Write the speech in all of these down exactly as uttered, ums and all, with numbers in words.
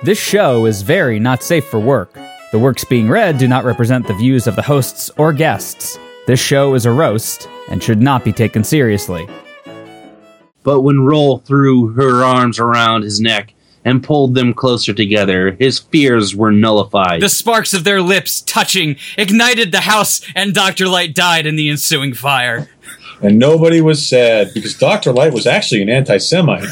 This show is very not safe for work. The works being read do not represent the views of the hosts or guests. This show is a roast and should not be taken seriously. But when Roll threw her arms around his neck and pulled them closer together, his fears were nullified. The sparks of their lips touching ignited the house, and Doctor Light died in the ensuing fire. And nobody was sad, because Doctor Light was actually an anti-Semite.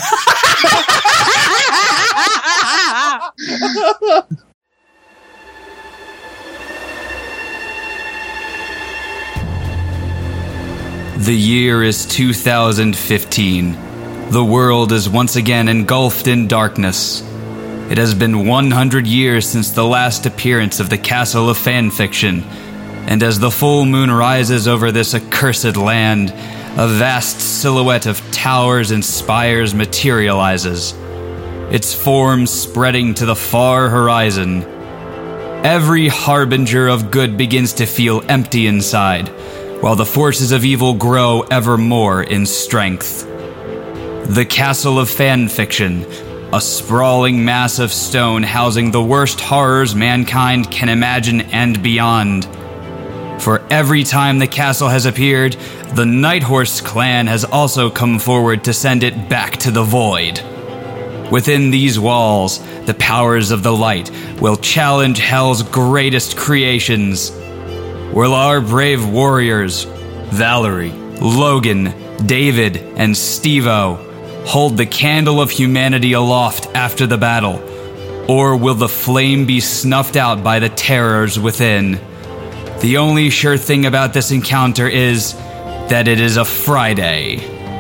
The year is two thousand fifteen. The world is once again engulfed in darkness. It has been one hundred years since the last appearance of the Castle of Fanfiction, and as the full moon rises over this accursed land, a vast silhouette of towers and spires materializes, its form spreading to the far horizon. Every harbinger of good begins to feel empty inside, while the forces of evil grow ever more in strength. The Castle of Fanfiction, a sprawling mass of stone housing the worst horrors mankind can imagine and beyond. For every time the castle has appeared, the Nighthorse clan has also come forward to send it back to the void. Within these walls, the powers of the light will challenge Hell's greatest creations. Will our brave warriors, Valerie, Logan, David, and Steve-O, hold the candle of humanity aloft after the battle? Or will the flame be snuffed out by the terrors within? The only sure thing about this encounter is that it is a Friday.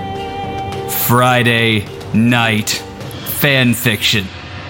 Friday night fanfiction.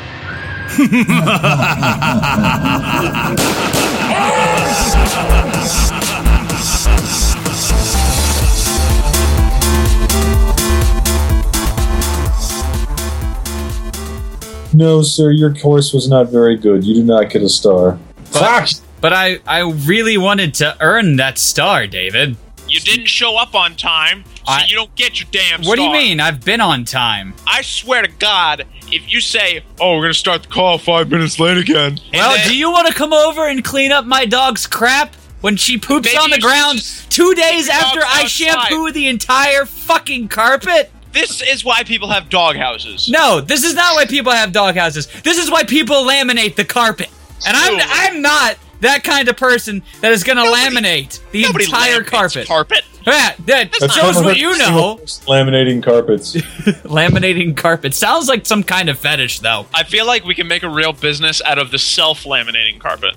No, sir, your course was not very good. You do not get a star. But, but I, I really wanted to earn that star, David. You didn't show up on time, so I, you don't get your damn What star. do you mean? I've been on time. I swear to God, if you say, oh, we're going to start the call five minutes late again. Well, then, do you want to come over and clean up my dog's crap when she poops Maybe on the you ground two days your after dog I outside. shampoo the entire fucking carpet? This is why people have dog houses. No, this is not why people have dog houses. This is why people laminate the carpet. And I'm Ooh. I'm not that kind of person that is going to laminate the Nobody entire laminates carpet. carpet. Yeah, that That's shows not- what you know. Laminating carpets. Laminating carpet. Sounds like some kind of fetish, though. I feel like we can make a real business out of the self-laminating carpet.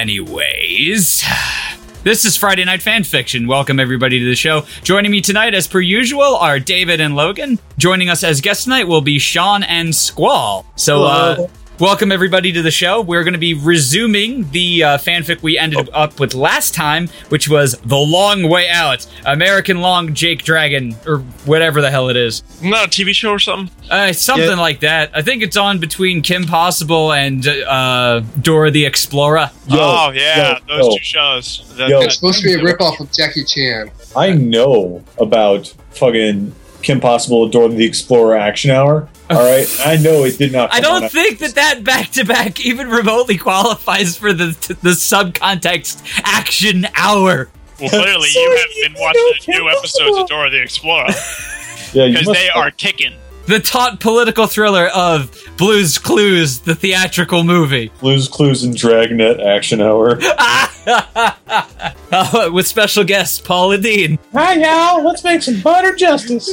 Anyways, this is Friday Night Fanfiction. Welcome, everybody, to the show. Joining me tonight, as per usual, are David and Logan. Joining us as guests tonight will be Sean and Squall. So, uh... welcome, everybody, to the show. We're going to be resuming the uh, fanfic we ended oh. up with last time, which was The Long Way Out, American Long Jake Dragon, or whatever the hell it is. Not a T V show or something? Uh, something Yeah. like that. I think it's on between Kim Possible and uh, Dora the Explorer. Yo, oh, yeah, yo, those yo. two shows. That, Yo. that- It's supposed to be a ripoff of Jackie Chan. I know about fucking Kim Possible, Dora the Explorer Action Hour. All right, I know it did not. I come don't on think that that back-to-back even remotely qualifies for the the subcontext action hour. well, clearly So you you haven't been know watching the Kim new episodes Possible. of Dora the Explorer. Yeah, you Because must- they are kicking. The taut political thriller of Blue's Clues, the theatrical movie. Blue's Clues and Dragnet Action Hour. uh, with special guest Paula Dean. Hi, y'all. Let's make some butter justice.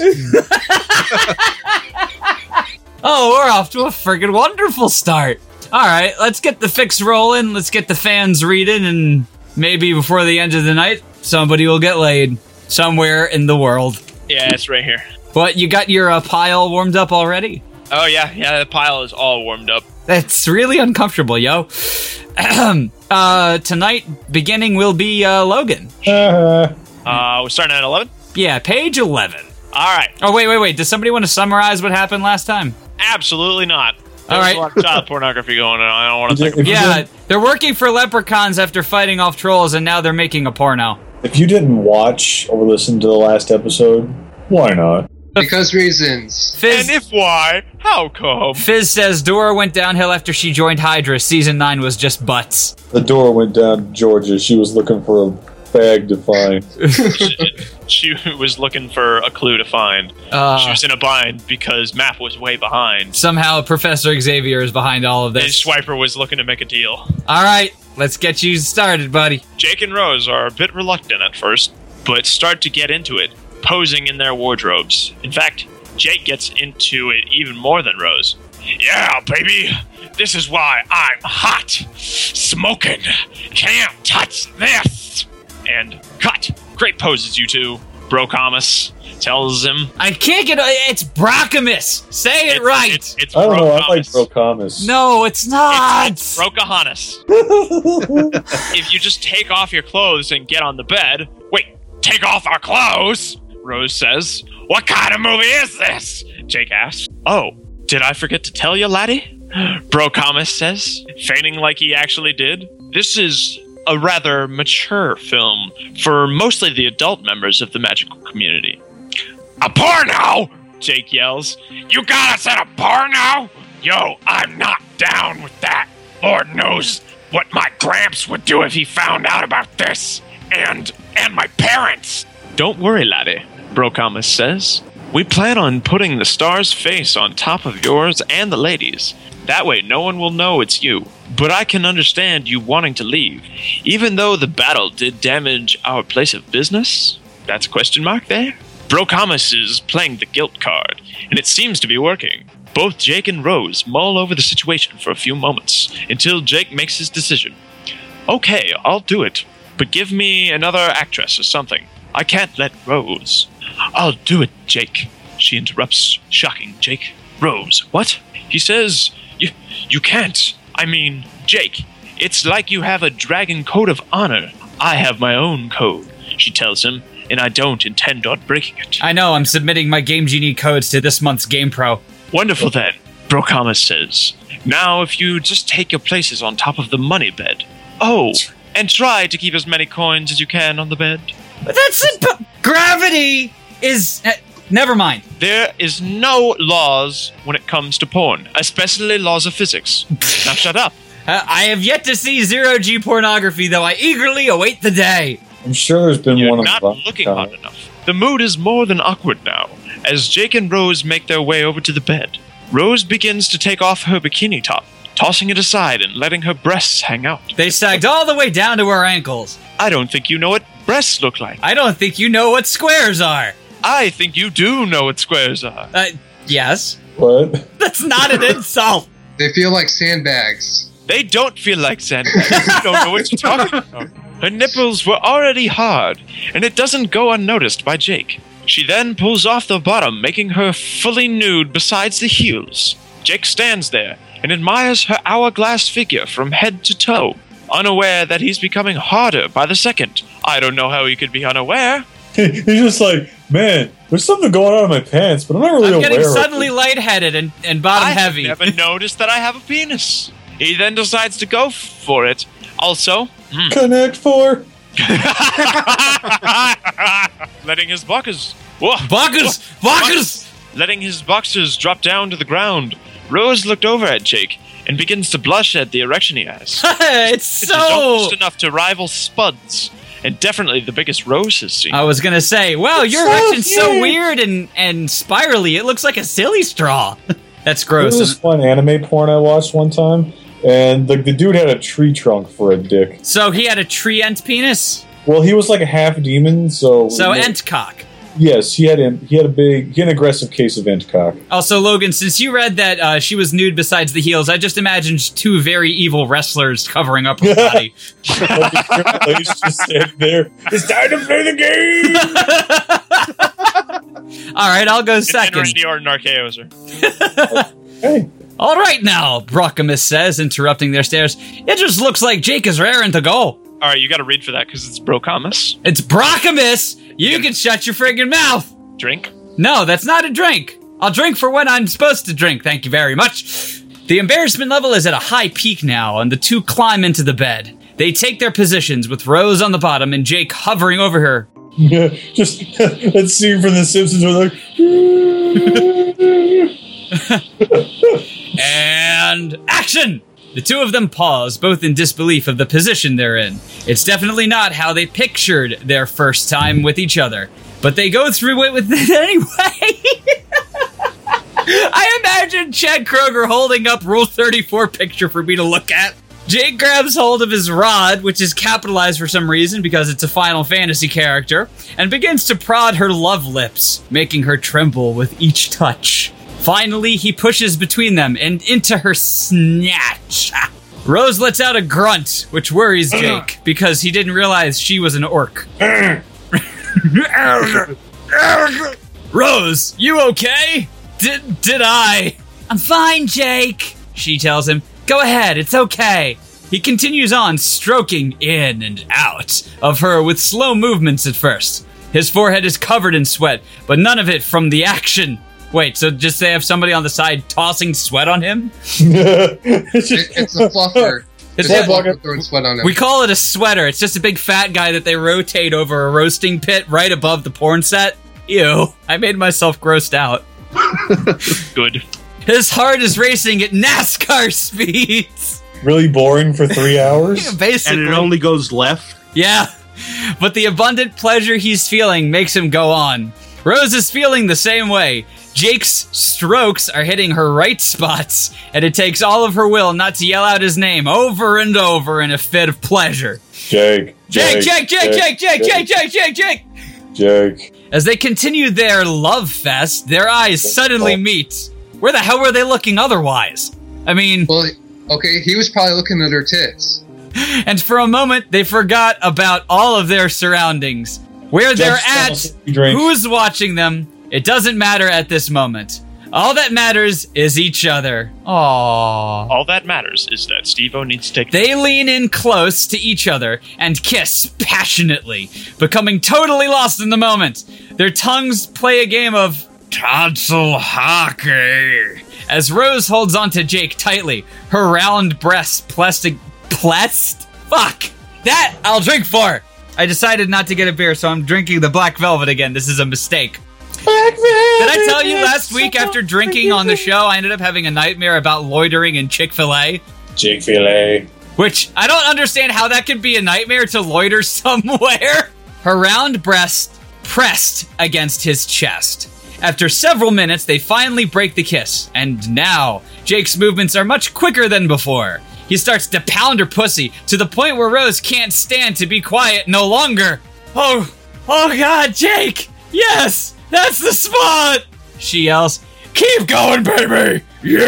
Oh, we're off to a friggin' wonderful start. All right, let's get the fix rolling. Let's get the fans reading, and maybe before the end of the night, somebody will get laid somewhere in the world. Yeah, it's right here. What, you got your uh, pile warmed up already? Oh, yeah, yeah, the pile is all warmed up. That's really uncomfortable, yo. uh, tonight, beginning will be uh, Logan. Uh, Uh, we're starting at eleven? Yeah, page eleven. All right. Oh, wait, wait, wait. Does somebody want to summarize what happened last time? Absolutely not. There's All right. a lot of child pornography going on. I don't want to think If you Yeah, didn't- they're working for leprechauns after fighting off trolls, and now they're making a porno. if you didn't watch or listen to the last episode, why not? Because reasons. Fizz, And if why, how come? Fizz says Dora went downhill after she joined Hydra. Season nine was just butts. The door went down to Georgia. She was looking for a bag to find. She was looking for a clue to find. Uh, She was in a bind because Map was way behind. Somehow Professor Xavier is behind all of And this. Swiper was looking to make a deal. All right, let's get you started, buddy. Jake and Rose are a bit reluctant at first, but start to get into it, posing in their wardrobes. In fact, Jake gets into it even more than Rose. Yeah, baby, this is why I'm hot. Smoking. Can't touch this. And cut. Great poses, you two. Brocamus tells him. I can't get. It's Brockamus. Say it It's- right. It's, it's I don't know. I like Brocamus. Brocamus. no, it's not. Brocahanus. If you just take off your clothes and get on the bed. Wait, take off our clothes? Rose says. What kind of movie is this? Jake asks. Oh, did I forget to tell you, laddie? Brocamus says, feigning like he actually did. This is a rather mature film for mostly the adult members of the magical community. A porno? Jake yells. You got us at a porno? Yo, I'm not down with that. Lord knows what my Gramps would do if he found out about this. And, and my parents. Don't worry, laddie, Brocamus says. We plan on putting the star's face on top of yours and the lady's. That way no one will know it's you. But I can understand you wanting to leave, even though the battle did damage our place of business. That's a question mark there? Brocamus is playing the guilt card, and it seems to be working. Both Jake and Rose mull over the situation for a few moments, until Jake makes his decision. Okay, I'll do it, but give me another actress or something. I can't let Rose. I'll do it, Jake. She interrupts, shocking Jake. Rose, what? He says, you, you can't. I mean, Jake, it's like you have a dragon code of honor. I have my own code, she tells him, and I don't intend on breaking it. I know. I'm submitting my Game Genie codes to this month's Game Pro. Wonderful then, Brocamus says. Now if you just take your places on top of the money bed. Oh, and try to keep as many coins as you can on the bed. But that's it. But gravity is. Uh, never mind. There is no laws when it comes to porn, especially laws of physics. Now shut up. Uh, I have yet to see zero G pornography, though I eagerly await the day. I'm sure there's been You're one not of looking hard enough. The mood is more than awkward now, as Jake and Rose make their way over to the bed. Rose begins to take off her bikini top, tossing it aside and letting her breasts hang out. They sagged all the way down to her ankles. I don't think you know what breasts look like. I don't think you know what squares are. I think you do know what squares are. Uh, yes. What? That's not an insult. They feel like sandbags. They don't feel like sandbags. You don't know what you're talking about. Her nipples were already hard, and it doesn't go unnoticed by Jake. She then pulls off the bottom, making her fully nude besides the heels. Jake stands there and admires her hourglass figure from head to toe, unaware that he's becoming harder by the second. I don't know how he could be unaware. He's just like, man, there's something going on in my pants, but I'm not really I'm aware getting of suddenly it. lightheaded and, and bottom I heavy. never noticed that I have a penis. He then decides to go for it. Also, hmm, Connect four. letting his buckers... Whoa. Buckers! Buckers! Letting his boxers drop down to the ground. Rose looked over at Jake and begins to blush at the erection he has. It's It is so... almost enough to rival Spud's, and definitely the biggest Rose has seen. I was gonna say, wow, your so erection's so huge. weird and, and spirally. It looks like a silly straw. That's There gross. was this fun anime porn I watched one time, and like the dude had a tree trunk for a dick. So he had a tree ent penis? Well, he was like a half demon, so So ent cock. Yes, he had him. He had a big, he had an aggressive case of ent cock. Also, Logan, since you read that uh, she was nude besides the heels, I just imagined two very evil wrestlers covering up her body. He's just standing there. It's time to play the game. All right, I'll go And second. Randy Orton R K Os her. Hey, All right now, Brockamus says, interrupting their stares. It just looks like Jake is raring to go. All right, you got to read for that because it's Brocamus. It's Brockamus! You can shut your friggin' mouth! Drink. No, that's not a drink. I'll drink for when I'm supposed to drink, thank you very much. The embarrassment level is at a high peak now, and the two climb into the bed. They take their positions, with Rose on the bottom and Jake hovering over her. yeah, just that scene from The Simpsons where they're like, And action! The two of them pause, both in disbelief of the position they're in. It's definitely not how they pictured their first time with each other, but they go through it with it anyway. I imagine Chad Kroger holding up Rule thirty-four picture for me to look at. Jake grabs hold of his rod, which is capitalized for some reason because it's a Final Fantasy character, and begins to prod her love lips, making her tremble with each touch. Finally, he pushes between them and into her snatch. Rose lets out a grunt, which worries Jake, because he didn't realize she was an orc. Rose, you okay? Did, did I? I'm fine, Jake, she tells him. Go ahead, it's okay. He continues on, stroking in and out of her with slow movements at first. His forehead is covered in sweat, but none of it from the action. Wait, so just they have somebody on the side tossing sweat on him? it's, just, It, it's a fluffer. It's It's a a- fluffer throwing sweat on him. We call it a sweater. It's just a big fat guy that they rotate over a roasting pit right above the porn set. Ew, I made myself grossed out. Good. His heart is racing at NASCAR speeds. really boring for three hours. Basically. And it only goes left. Yeah, but the abundant pleasure he's feeling makes him go on. Rose is feeling the same way. Jake's strokes are hitting her right spots, and it takes all of her will not to yell out his name over and over in a fit of pleasure. Jake. Jake, Jake, Jake, Jake, Jake, Jake, Jake, Jake, Jake. Jake. As they continue their love fest, their eyes suddenly meet. Where the hell were they looking otherwise? I mean, Well, okay, he was probably looking at her tits. and for a moment, they forgot about all of their surroundings. Where they're Just at, drink. who's watching them, it doesn't matter at this moment. All that matters is each other. Aww. All that matters is that Steve-O needs to take... They lean in close to each other and kiss passionately, becoming totally lost in the moment. Their tongues play a game of tonsil hockey as Rose holds onto Jake tightly, her round breasts plastic... Plest? Fuck! That I'll drink for! I decided not to get a beer, so I'm drinking the Black Velvet again. This is a mistake. Did I tell you last week after drinking on the show, I ended up having a nightmare about loitering in Chick-fil-A? Chick-fil-A. Which, I don't understand how that could be a nightmare to loiter somewhere. Her round breast pressed against his chest. After several minutes, they finally break the kiss. And now, Jake's movements are much quicker than before. He starts to pound her pussy to the point where Rose can't stand to be quiet no longer. Oh, oh God, Jake! Yes! That's the spot! She yells, keep going, baby!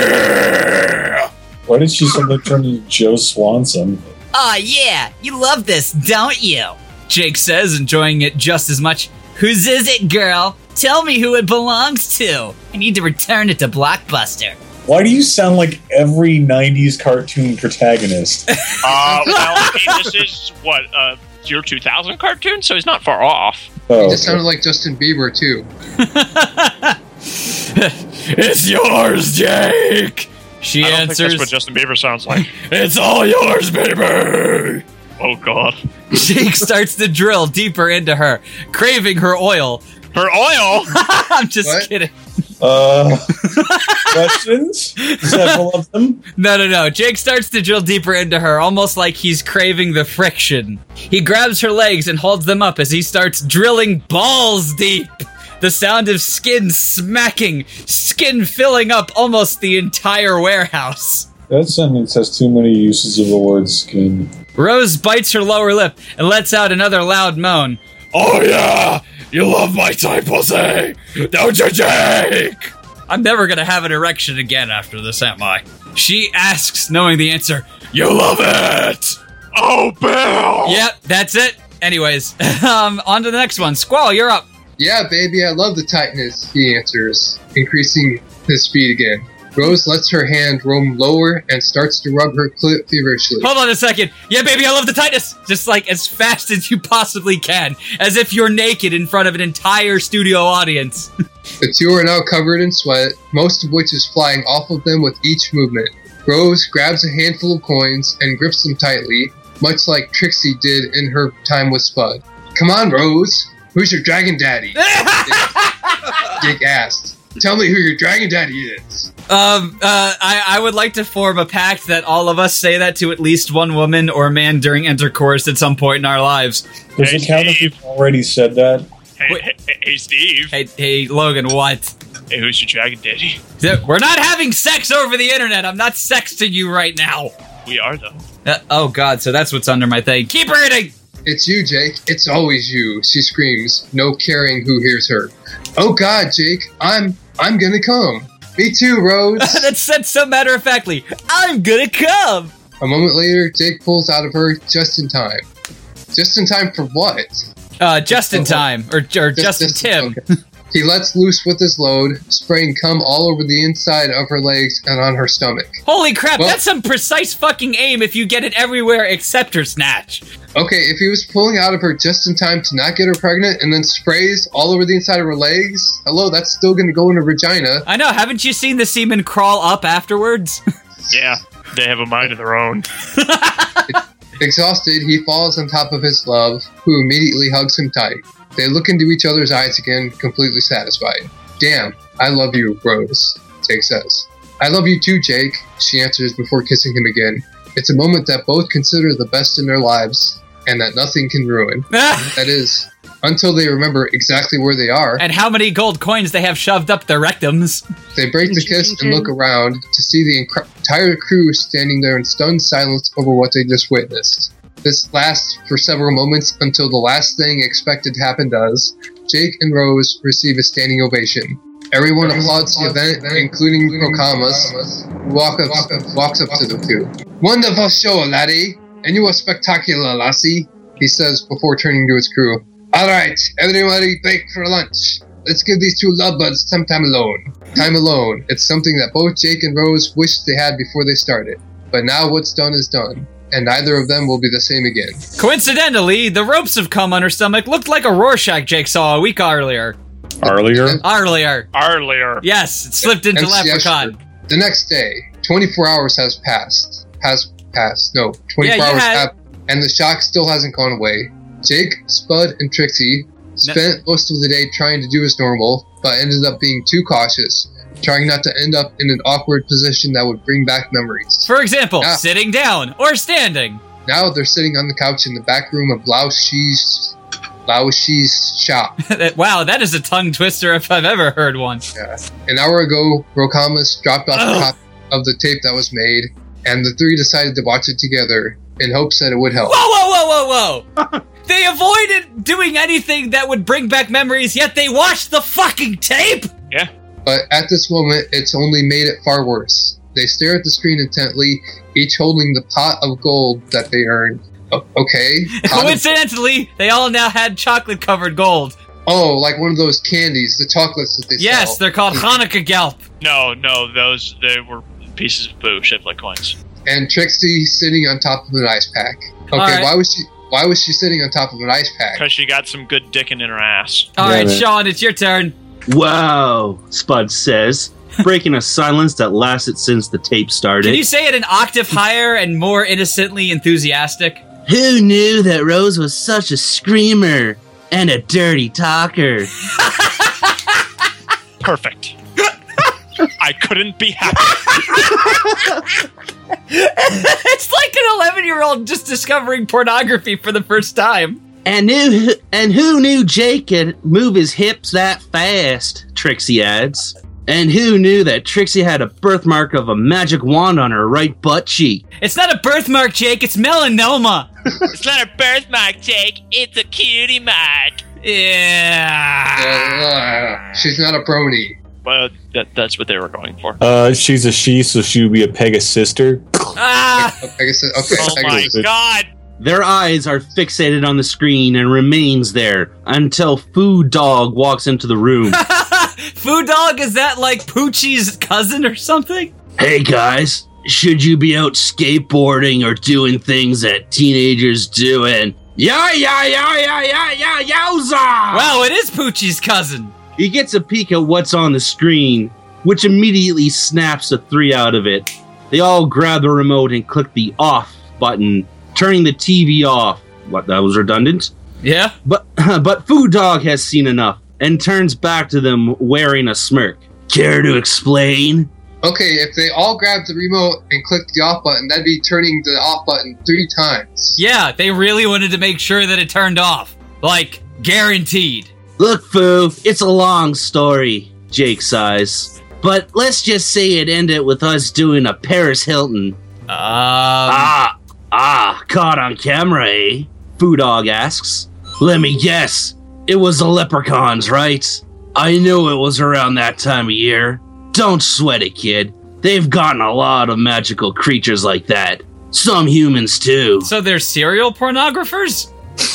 Yeah! Why did she suddenly turn to Joe Swanson? Aw, yeah, you love this, don't you? Jake says, enjoying it just as much. Whose is it, girl? Tell me who it belongs to. I need to return it to Blockbuster. Why do you sound like every nineties cartoon protagonist? Uh, well, I mean, this is, what, uh, year two thousand cartoon, so he's not far off. Oh, He just sounded like Justin Bieber, too. It's yours, Jake! She I don't think answers, that's what Justin Bieber sounds like. it's all yours, baby! Oh, God. Jake starts to drill deeper into her, craving her oil. Her oil? I'm just What? kidding. Uh, questions? Several of them? No, no, no. Jake starts to drill deeper into her, almost like he's craving the friction. He grabs her legs and holds them up as he starts drilling balls deep. The sound of skin smacking, skin filling up almost the entire warehouse. That sentence has too many uses of the word skin. Rose bites her lower lip and lets out another loud moan. Oh yeah! You love my tight pussy! Don't you, Jake? I'm never gonna have an erection again after this, am I? She asks, knowing the answer. You love it! Oh, Bill! Yep, that's it. Anyways, um, on to the next one. Squall, you're up. Yeah, baby, I love the tightness, he answers, increasing his speed again. Rose lets her hand roam lower and starts to rub her clit feverishly. Hold on a second. Yeah, baby, I love the tightness. Just like as fast as you possibly can. As if you're naked in front of an entire studio audience. The two are now covered in sweat, most of which is flying off of them with each movement. Rose grabs a handful of coins and grips them tightly, much like Trixie did in her time with Spud. Come on, Rose. Who's your dragon daddy? Jake asked. Tell me who your dragon daddy is. Um, uh, I, I would like to form a pact that all of us say that to at least one woman or man during intercourse at some point in our lives. Does Hey, it count if Steve. you've already said that? Hey, Wait. hey, hey, hey, Steve. Hey, hey, Logan, what? Hey, who's your dragon daddy? Th- We're not having sex over the internet. I'm not sexting you right now. We are, though. Uh, oh, God, so that's what's under my thing. Keep reading! It's you, Jake. It's always you, she screams, no caring who hears her. Oh God, Jake, I'm I'm gonna come. Me too, Rose. That's said so matter-of-factly. I'm gonna come! A moment later, Jake pulls out of her just in time. Just in time for what? Uh, just in time. Or, or just, in just- Tim. okay. He lets loose with his load, spraying cum all over the inside of her legs and on her stomach. Holy crap, Well- that's some precise fucking aim if you get it everywhere except her snatch. Okay, if he was pulling out of her just in time to not get her pregnant and then sprays all over the inside of her legs, hello, that's still gonna go in her vagina. I know, haven't you seen the semen crawl up afterwards? Yeah, they have a mind of their own. Exhausted, he falls on top of his love, who immediately hugs him tight. They look into each other's eyes again, completely satisfied. Damn, I love you, Rose, Jake says. I love you too, Jake, she answers before kissing him again. It's a moment that both consider the best in their lives, and that nothing can ruin. That is, until they remember exactly where they are. And how many gold coins they have shoved up their rectums. They break the kiss and look around to see the incre- entire crew standing there in stunned silence over what they just witnessed. This lasts for several moments until the last thing expected to happen does. Jake and Rose receive a standing ovation. Everyone applauds the event, including Procamus, who walk up, walks up to the two. Wonderful show, laddie! And you are spectacular, lassie, he says before turning to his crew. Alright, everybody break for lunch. Let's give these two lovebirds some time alone. Time alone. It's something that both Jake and Rose wished they had before they started. But now what's done is done, and neither of them will be the same again. Coincidentally, the ropes of cum on her stomach looked like a Rorschach Jake saw a week earlier. Earlier? Earlier. Earlier. Yes, it slipped into And she Leprechaun. actually- The next day, twenty-four hours has passed. Has passed. No, twenty-four Yeah, you hours had- have, and the shock still hasn't gone away. Jake, Spud, and Trixie spent most of the day trying to do as normal, but ended up being too cautious, trying not to end up in an awkward position that would bring back memories. For example, Yeah. sitting down or standing. Now they're sitting on the couch in the back room of Lao Shi's, Lao Shi's shop. Wow, that is a tongue twister if I've ever heard one. Yeah. An hour ago, Rokamas dropped off a copy of the tape that was made, and the three decided to watch it together in hopes that it would help. Whoa, whoa, whoa, whoa, whoa! They avoided doing anything that would bring back memories, yet they watched the fucking tape! Yeah. But at this moment, it's only made it far worse. They stare at the screen intently, each holding the pot of gold that they earned. O- okay. Pot of- Coincidentally, they all now had chocolate-covered gold. oh, like one of those candies, the chocolates that they Yes, sell. they're called Hanukkah Gelp. No, no, those they were pieces of poo shaped like coins. And Trixie sitting on top of an ice pack. Okay, Alright. why was she? Why was she sitting on top of an ice pack? Because she got some good dicking in her ass. All right, man. Sean, it's your turn. Wow, Spud says, breaking a silence that lasted since the tape started. Can you say it an octave higher and more innocently enthusiastic? Who knew that Rose was such a screamer and a dirty talker? Perfect. I couldn't be happier. It's like an eleven-year-old just discovering pornography for the first time. And knew and who knew Jake could move his hips that fast? Trixie adds. And who knew that Trixie had a birthmark of a magic wand on her right butt cheek? It's not a birthmark, Jake. It's melanoma. It's not a birthmark, Jake. It's a cutie mark. Yeah. Uh, she's not a brony. But that, that's what they were going for. Uh, she's a she, so she would be a Pegasus sister. Ah. Okay, so, okay, Oh my Pegasus. god. Their eyes are fixated on the screen and remains there until Food Dog walks into the room. Food Dog, is that like Poochie's cousin or something? Hey guys, should you be out skateboarding or doing things that teenagers do? And yeah, yeah, yeah, yeah, yeah, yeah, yowza! Wow, it is Poochie's cousin. He gets a peek at what's on the screen, which immediately snaps the three out of it. They all grab the remote and click the off button, turning the T V off. What, that was redundant? Yeah? But but Food Dog has seen enough and turns back to them wearing a smirk. Care to explain? Okay, if they all grabbed the remote and clicked the off button, that'd be turning the off button three times. Yeah, they really wanted to make sure that it turned off. Like, guaranteed. Look, Foo, it's a long story, Jake sighs. But let's just say it ended with us doing a Paris Hilton. Um, Ah, ah, caught on camera, eh? Foo Dog asks. Let me guess, it was the leprechauns, right? I knew it was around that time of year. Don't sweat it, kid. They've gotten a lot of magical creatures like that. Some humans, too. so they're serial pornographers?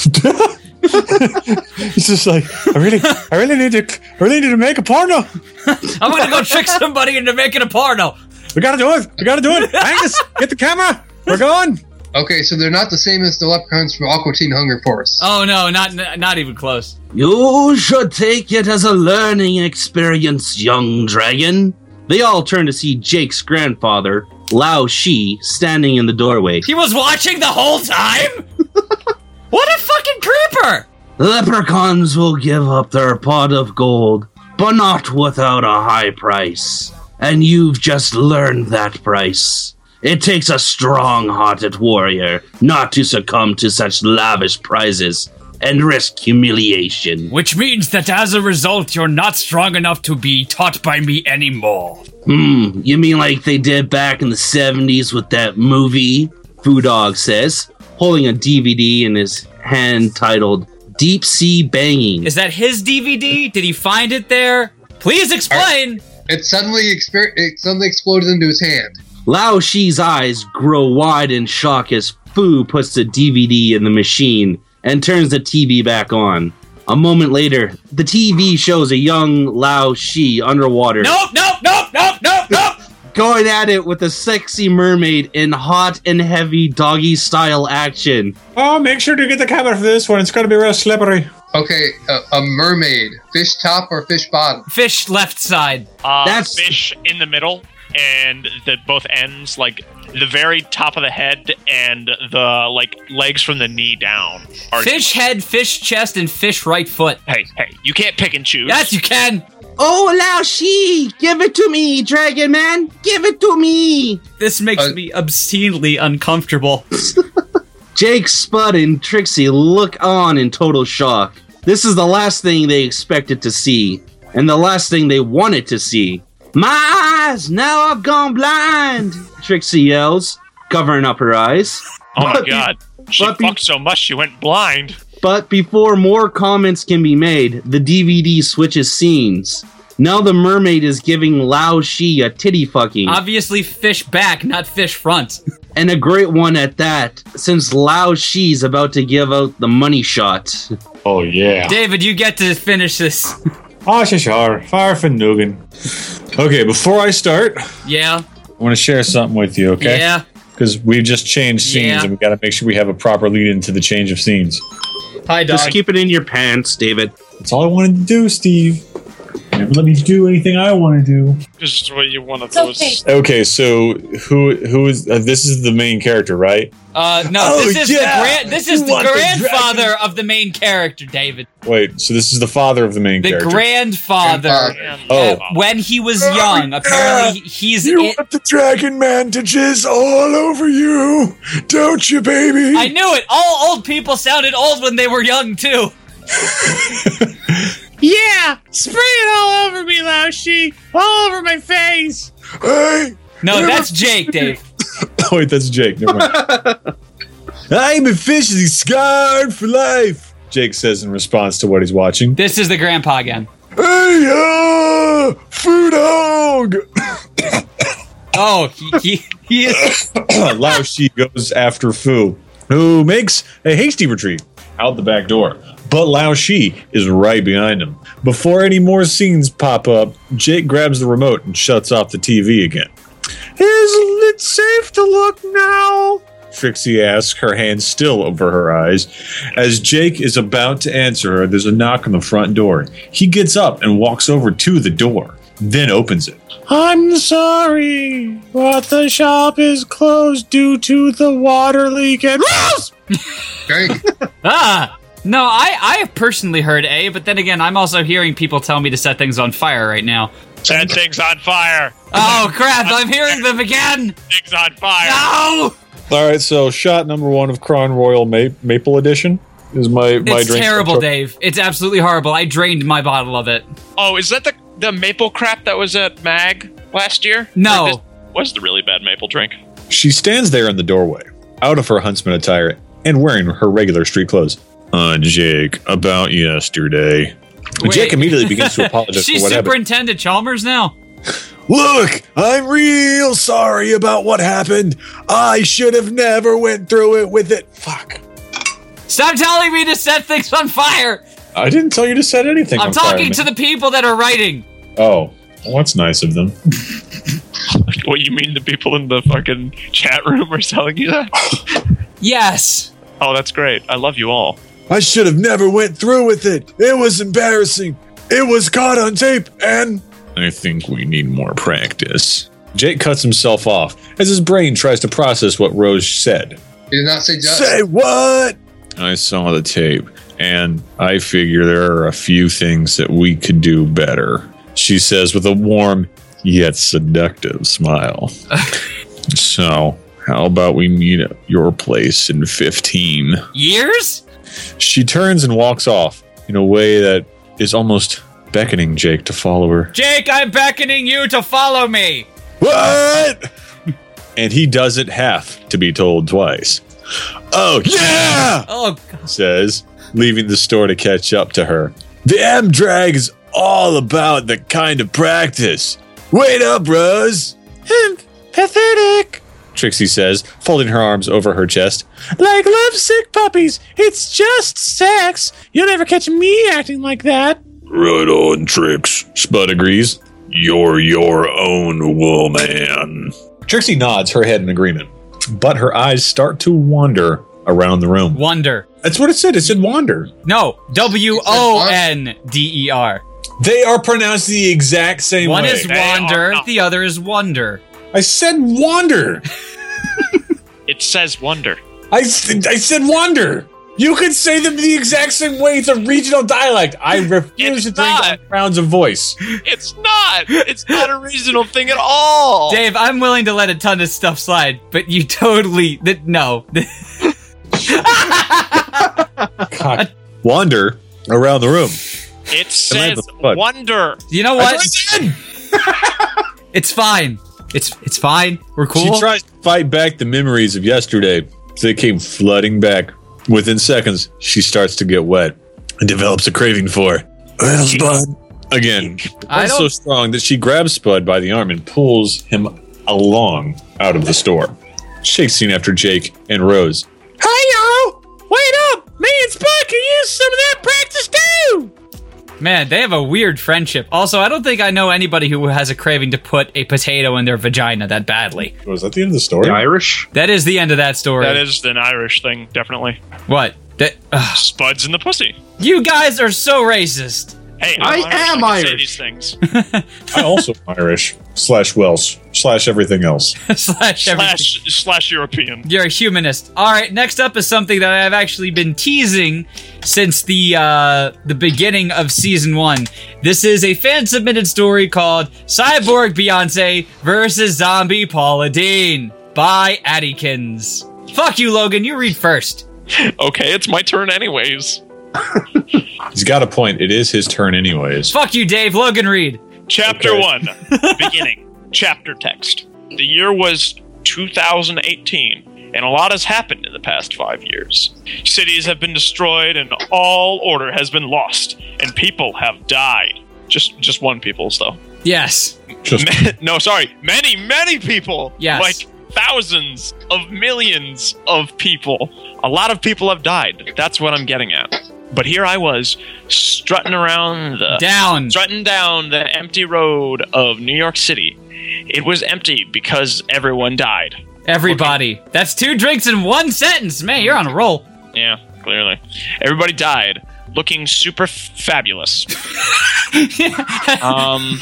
It's just like I really, I really need to, I really need to make a porno. I'm gonna go trick somebody into making a porno. We gotta do it. We gotta do it. Angus, get the camera. We're going. Okay, so they're not the same as the leprechauns from Aqua Teen Hunger Force. Oh no, not not even close. You should take it as a learning experience, young dragon. They all turn to see Jake's grandfather, Lao Shi, standing in the doorway. He was watching the whole time? What a fucking creeper! Leprechauns will give up their pot of gold, but not without a high price. And you've just learned that price. It takes a strong-hearted warrior not to succumb to such lavish prizes and risk humiliation. Which means that as a result, you're not strong enough to be taught by me anymore. Hmm, you mean like they did back in the seventies with that movie? Foo Dog says, holding a D V D in his hand titled Deep Sea Banging. Is that his D V D? Did he find it there? Please explain! It suddenly exper- it suddenly exploded into his hand. Lao Shi's eyes grow wide in shock as Fu puts the D V D in the machine and turns the T V back on. A moment later, the T V shows a young Lao Shi underwater. Nope, nope, nope, nope, nope, nope! Going at it with a sexy mermaid in hot and heavy doggy-style action. Oh, make sure to get the camera for this one. It's gonna be real slippery. Okay, uh, a mermaid. Fish top or fish bottom? Fish left side. Uh, That's- fish in the middle, and the both ends, like the very top of the head and the like legs from the knee down. Are Fish head, fish chest, and fish right foot. Hey, hey, you can't pick and choose. Yes, you can! Oh, Lao Shi! Give it to me, Dragon Man! Give it to me! This makes Uh, me obscenely uncomfortable. Jake, Spud, and Trixie look on in total shock. This is the last thing they expected to see, and the last thing they wanted to see. My eyes! Now I've gone blind! Trixie yells, covering up her eyes. Oh my But be- god. She but be- fucked so much she went blind. But before more comments can be made, the D V D switches scenes. Now the mermaid is giving Lao Shi a titty fucking. Obviously, fish back, not fish front. And a great one at that, since Lao Shi's about to give out the money shot. Oh yeah. David, you get to finish this. Oh, sure, sure. Fire for Nugan. Okay, before I start, Yeah, I want to share something with you. Okay. yeah. Because we've just changed scenes, Yeah. and we got to make sure we have a proper lead into the change of scenes. Hi, dog. Just keep it in your pants, David. That's all I wanted to do, Steve. Never let me do anything I want to do. This is what you want to It's do. okay. Okay, so who who is uh, this? Is the main character, right? Uh, no, Oh, this is yeah. the grand, this is You the want the grandfather of the main character, David. Wait, so this is the father of the main The character. grandfather. Grandfather. Oh. Uh, when he was young, apparently he- he's you in. want the Dragon Man to jizz all over you, don't you, baby? I knew it. All old people sounded old when they were young too. Yeah, spray it all over me, Laoshi. All over my face. Hey. No, that's Jake, Dave. Oh, wait, that's Jake. Never mind. I'm officially scarred for life, Jake says in response to what he's watching. This is the grandpa again. Hey, uh, food hog! Oh, he he, he is. Lao Shi goes after Fu, who makes a hasty retreat out the back door. But Lao Shi is right behind him. Before any more scenes pop up, Jake grabs the remote and shuts off the T V again. Is it safe to look now? Trixie asks, her hand still over her eyes. As Jake is about to answer her, there's a knock on the front door. He gets up and walks over to the door, then opens it. I'm sorry, but the shop is closed due to the water leak and Rose! Great. Ah, no, I I have personally heard A, but then again, I'm also hearing people tell me to set things on fire right now. That thing's on fire. Oh crap! I'm hearing them again. Thing's on fire. No. All right, so shot number one of Crown Royal Ma- Maple Edition is my my It's drink. terrible, Dave. It's absolutely horrible. I drained my bottle of it. Oh, is that the the maple crap that was at Mag last year? No. Or this was the really bad maple drink? She stands there in the doorway, out of her huntsman attire and wearing her regular street clothes. Uh, Jake, about yesterday. Wait. Jake immediately begins to apologize She's for what happened. Superintendent Chalmers now. Look, I'm real sorry about what happened. I should have never went through it with it. Fuck. Stop telling me to set things on fire. I didn't tell you to set anything I'm on fire, talking man. to the people that are writing. Oh, well, that's nice of them. What, you mean the people in the fucking chat room are telling you that? Yes. Oh, that's great. I love you all. I should have never went through with it. It was embarrassing. It was caught on tape, and I think we need more practice. Jake cuts himself off as his brain tries to process what Rose said. He did not say just. Say what? I saw the tape, and I figure there are a few things that we could do better, she says with a warm yet seductive smile. So, how about we meet at your place in fifteen? Years? She turns and walks off in a way that is almost beckoning Jake to follow her. Jake, I'm beckoning you to follow me. What? And he doesn't have to be told twice. Oh, yeah! Oh, God. Says, leaving the store to catch up to her. The M-Drag is all about the kind of practice. Wait up, Rose. Pathetic. Trixie says, folding her arms over her chest. Like lovesick puppies. It's just sex. You'll never catch me acting like that. Right on, Trix. Spud agrees. You're your own woman. Trixie nods her head in agreement, but her eyes start to wander around the room. Wonder. That's what it said. It said wander. No. W O N D E R. They are pronounced the exact same One way. is wander, the other is wonder. I said wander. It says wonder. I, th- I said wander. You could say them the exact same way. It's a regional dialect. I refuse It's to drink not. on rounds of voice. It's not. It's not a regional thing at all. Dave, I'm willing to let a ton of stuff slide, but you totally... Th- no. God. Wander around the room. It says What? wonder. You know That's what? what I said. It's fine. It's it's fine. We're cool. She tries to fight back the memories of yesterday. They came flooding back. Within seconds, she starts to get wet and develops a craving for well, Spud. Again, I it's so don't- strong that she grabs Spud by the arm and pulls him along out of the store, chasing after Jake and Rose. Hey, y'all. Wait up. Me and Spud can use some of that practice too. Man, they have a weird friendship. Also, I don't think I know anybody who has a craving to put a potato in their vagina that badly. Was that the end of the story? The Irish? That is the end of that story. That is an Irish thing, definitely. What? That, ugh. Spuds in the pussy. You guys are so racist. Hey, I I'm am I can say Irish. these things. I also Irish slash Welsh slash everything else. Slash everything. slash slash European. You're a humanist. All right, next up is something that I've actually been teasing since the uh, the beginning of season one. This is a fan submitted story called Cyborg Beyonce versus Zombie Paula Deen by Addykins. Fuck you, Logan. You read first. Okay, it's my turn anyways. He's got a point. It is his turn anyways. Fuck you, Dave. Logan, read. Chapter Okay. one. Beginning. Chapter text. The year was two thousand eighteen, and a lot has happened in the past five years. Cities have been destroyed, and all order has been lost, and people have died. Just, just one people's though. Yes. Just no, sorry, many, many people. Yes. Like thousands of millions of people. A lot of people have died. That's what I'm getting at. But here I was, strutting around the Down. strutting down the empty road of New York City. It was empty because everyone died. Everybody. That's two drinks in one sentence. Man, you're on a roll. Yeah, clearly. Everybody died, looking super f- fabulous. um,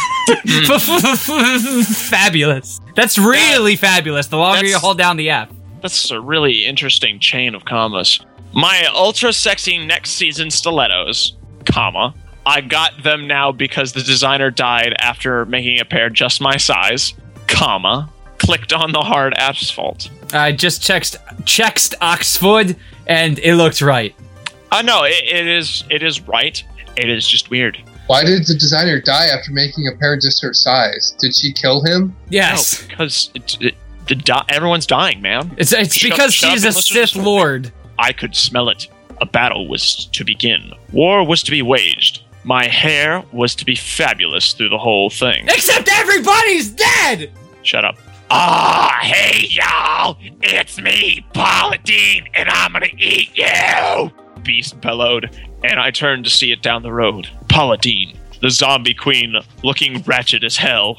Fabulous. That's really fabulous. The longer That's- you hold down the F. that's a really interesting chain of commas. My ultra sexy next season stilettos, comma, I got them now because the designer died after making a pair just my size, comma, clicked on the hard asphalt. I just checked checked Oxford, and it looked right. Uh, no, it, it is it is right. It is just weird. Why did the designer die after making a pair just her size? Did she kill him? Yes. No, because it, it, the di- everyone's dying, man. It's it's Shut- because shut up she's a and listen to the Sith story. Lord. I could smell it. A battle was to begin. War was to be waged. My hair was to be fabulous through the whole thing. Except everybody's dead! Shut up. Ah, hey y'all! It's me, Paula Deen, and I'm gonna eat you! Beast bellowed, and I turned to see it down the road. Paula Deen, the zombie queen, looking wretched as hell.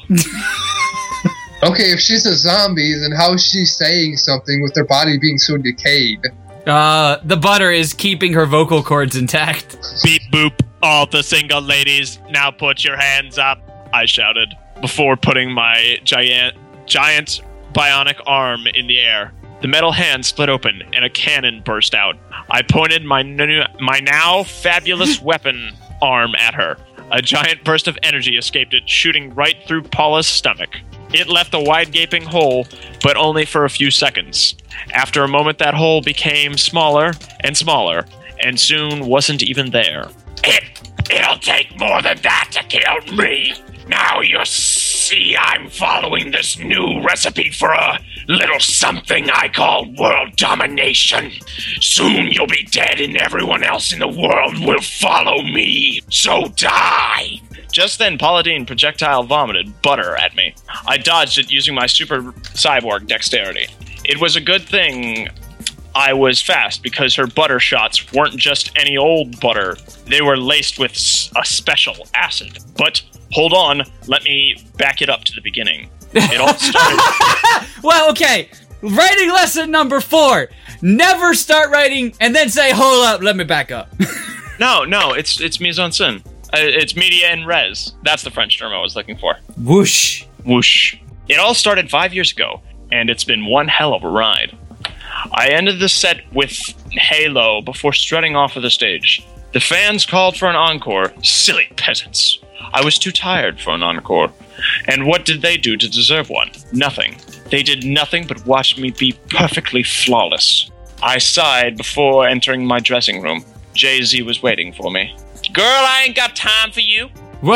Okay, if she's a zombie, then how is she saying something with her body being so decayed? Uh, the butter is keeping her vocal cords intact. Beep boop, all the single ladies, now put your hands up, I shouted, before putting my giant, giant bionic arm in the air. The metal hand split open, and a cannon burst out. I pointed my, n- my now fabulous weapon arm at her. A giant burst of energy escaped it, shooting right through Paula's stomach. It left a wide gaping hole, but only for a few seconds. After a moment, that hole became smaller and smaller, and soon wasn't even there. It, it'll take more than that to kill me. Now you see I'm following this new recipe for a little something I call world domination. Soon you'll be dead and everyone else in the world will follow me. So die! Just then, Paula Deen projectile vomited butter at me. I dodged it using my super cyborg dexterity. It was a good thing I was fast because her butter shots weren't just any old butter. They were laced with a special acid. But hold on, let me back it up to the beginning. It all started... Well, okay. Writing lesson number four. Never start writing and then say, hold up, let me back up. no, no, it's it's mise en scène. Uh, it's media en res. That's the French term I was looking for. Whoosh. Whoosh. It all started five years ago, and it's been one hell of a ride. I ended the set with Halo before strutting off of the stage. The fans called for an encore. Silly peasants. I was too tired for an encore. And what did they do to deserve one? Nothing. They did nothing but watch me be perfectly flawless. I sighed before entering my dressing room. Jay-Z was waiting for me. Girl, I ain't got time for you.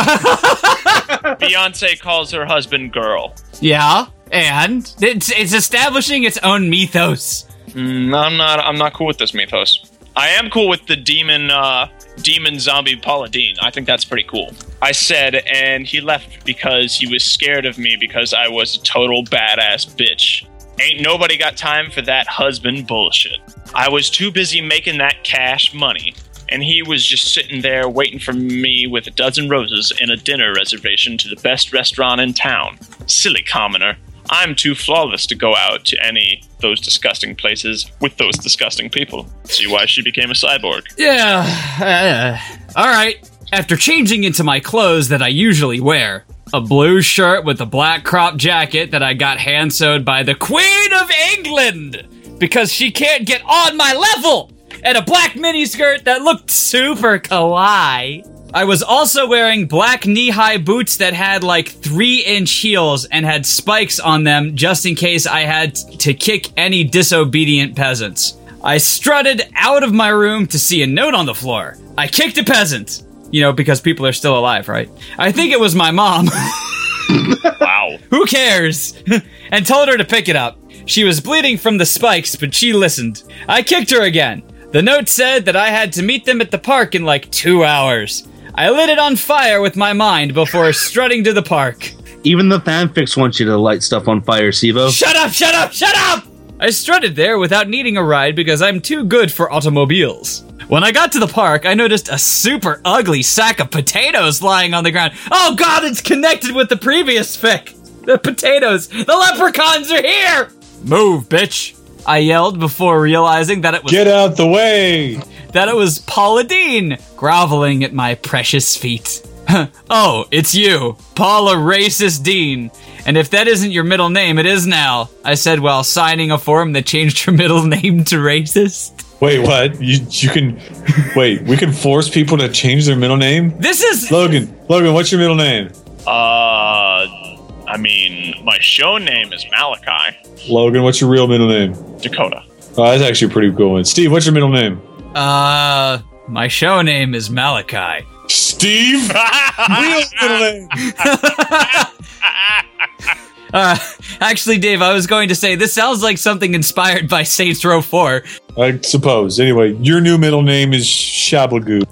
Beyonce calls her husband girl. Yeah, and it's it's establishing its own mythos. Mm, I'm not. I'm not cool with this mythos. I am cool with the demon, uh, demon zombie Paula Deen. I think that's pretty cool. I said, and he left because he was scared of me because I was a total badass bitch. Ain't nobody got time for that husband bullshit. I was too busy making that cash money. And he was just sitting there waiting for me with a dozen roses and a dinner reservation to the best restaurant in town. Silly commoner. I'm too flawless to go out to any of those disgusting places with those disgusting people. See why she became a cyborg. Yeah. Uh, all right. After changing into my clothes that I usually wear, a blue shirt with a black crop jacket that I got hand-sewed by the Queen of England because she can't get on my level, and a black miniskirt that looked super kawaii. I was also wearing black knee-high boots that had like three-inch heels and had spikes on them just in case I had to kick any disobedient peasants. I strutted out of my room to see a note on the floor. I kicked a peasant. You know, because people are still alive, right? I think it was my mom. Wow. Who cares? And told her to pick it up. She was bleeding from the spikes, but she listened. I kicked her again. The note said that I had to meet them at the park in like two hours. I lit it on fire with my mind before strutting to the park. Even the fanfics want you to light stuff on fire, Sivo. Shut up, shut up, shut up! I strutted there without needing a ride because I'm too good for automobiles. When I got to the park, I noticed a super ugly sack of potatoes lying on the ground. Oh god, it's connected with the previous fic! The potatoes! The leprechauns are here! Move, bitch! I yelled before realizing that it was- Get out the way! That it was Paula Deen, groveling at my precious feet. Oh, it's you, Paula Racist Deen. And if that isn't your middle name, it is now, I said while signing a form that changed her middle name to Racist. Wait, what? You you can wait? We can force people to change their middle name. This is Logan. Logan, what's your middle name? Uh, I mean, my show name is Malachi. Logan, what's your real middle name? Dakota. Oh, that's actually a pretty cool one. Steve, what's your middle name? uh my show name is Malachi. Steve. Real middle name. Uh, actually, Dave, I was going to say this sounds like something inspired by Saints Row four. I suppose. Anyway, your new middle name is Shabagoo.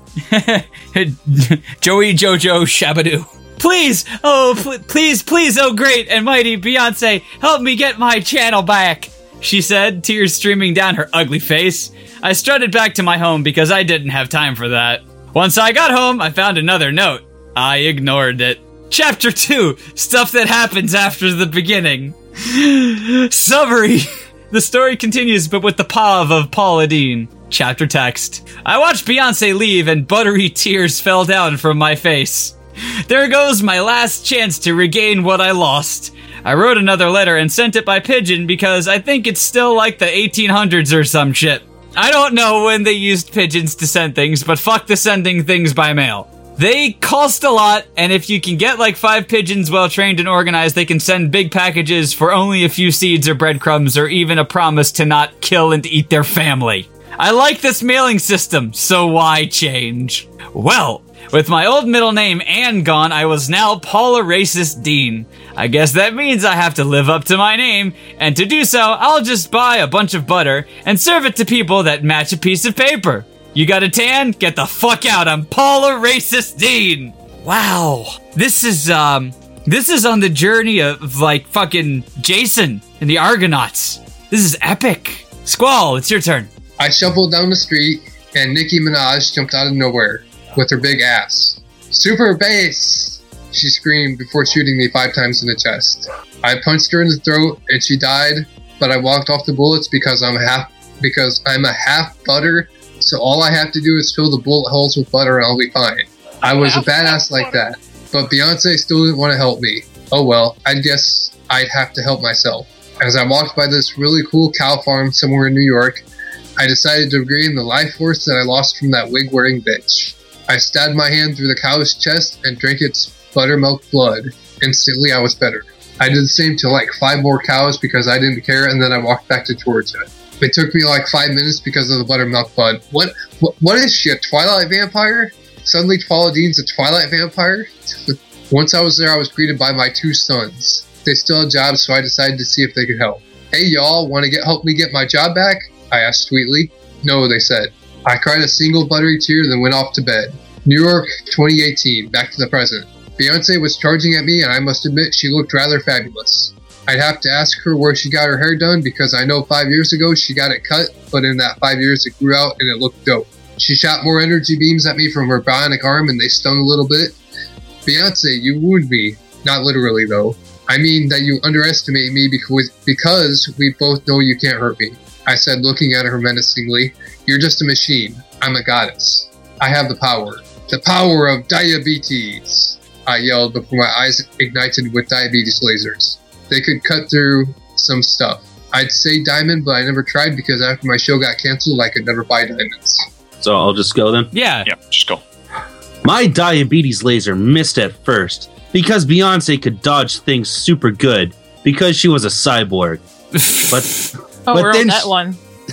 Joey Jojo Shabadoo. Please, oh, pl- please, please, oh great and mighty Beyonce, help me get my channel back, she said, tears streaming down her ugly face. I strutted back to my home because I didn't have time for that. Once I got home, I found another note. I ignored it. Chapter two, stuff that happens after the beginning. Summary. The story continues, but with the pav of Paula Deen. Chapter text. I watched Beyonce leave and buttery tears fell down from my face. There goes my last chance to regain what I lost. I wrote another letter and sent it by pigeon because I think it's still like the eighteen hundreds or some shit. I don't know when they used pigeons to send things, but fuck the sending things by mail. They cost a lot, and if you can get like five pigeons well trained and organized, they can send big packages for only a few seeds or breadcrumbs or even a promise to not kill and eat their family. I like this mailing system, so why change? Well, with my old middle name Ann gone, I was now Paula Racist Dean. I guess that means I have to live up to my name, and to do so, I'll just buy a bunch of butter and serve it to people that match a piece of paper. You got a tan? Get the fuck out. I'm Paula Racist Dean. Wow. This is, um, this is on the journey of, like, fucking Jason and the Argonauts. This is epic. Squall, it's your turn. I shuffled down the street, and Nicki Minaj jumped out of nowhere with her big ass. Super bass! She screamed before shooting me five times in the chest. I punched her in the throat, and she died, but I walked off the bullets because I'm half, because I'm a half butter. So all I have to do is fill the bullet holes with butter and I'll be fine. I was a badass like that. But Beyonce still didn't want to help me. Oh well, I guess I'd have to help myself. As I walked by this really cool cow farm somewhere in New York, I decided to regain the life force that I lost from that wig-wearing bitch. I stabbed my hand through the cow's chest and drank its buttermilk blood. Instantly I was better. I did the same to like five more cows because I didn't care, and then I walked back to Georgia. It took me like five minutes because of the buttermilk blood. What, what? What is she, a Twilight vampire? Suddenly Paula Deen's a Twilight vampire? Once I was there, I was greeted by my two sons. They still had jobs, so I decided to see if they could help. Hey y'all, want to get help me get my job back? I asked sweetly. No, they said. I cried a single buttery tear, then went off to bed. New York, twenty eighteen, back to the present. Beyonce was charging at me, and I must admit she looked rather fabulous. I'd have to ask her where she got her hair done because I know five years ago she got it cut, but in that five years it grew out and it looked dope. She shot more energy beams at me from her bionic arm and they stung a little bit. Beyonce, you wound me. Not literally though. I mean that you underestimate me because, because we both know you can't hurt me. I said, looking at her menacingly. You're just a machine. I'm a goddess. I have the power. The power of diabetes, I yelled before my eyes ignited with diabetes lasers. They could cut through some stuff. I'd say diamond, but I never tried because after my show got canceled, I could never buy diamonds. So I'll just go then? Yeah. Yeah, just go. My diabetes laser missed at first because Beyonce could dodge things super good because she was a cyborg. But Oh, but we're then on that she, one.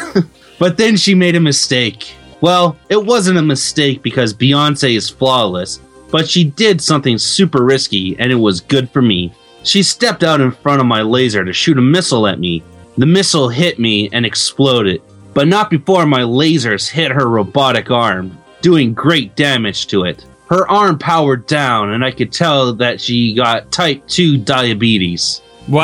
But then she made a mistake. Well, it wasn't a mistake because Beyonce is flawless, but she did something super risky and it was good for me. She stepped out in front of my laser to shoot a missile at me. The missile hit me and exploded, but not before my lasers hit her robotic arm, doing great damage to it. Her arm powered down and I could tell that she got type two diabetes.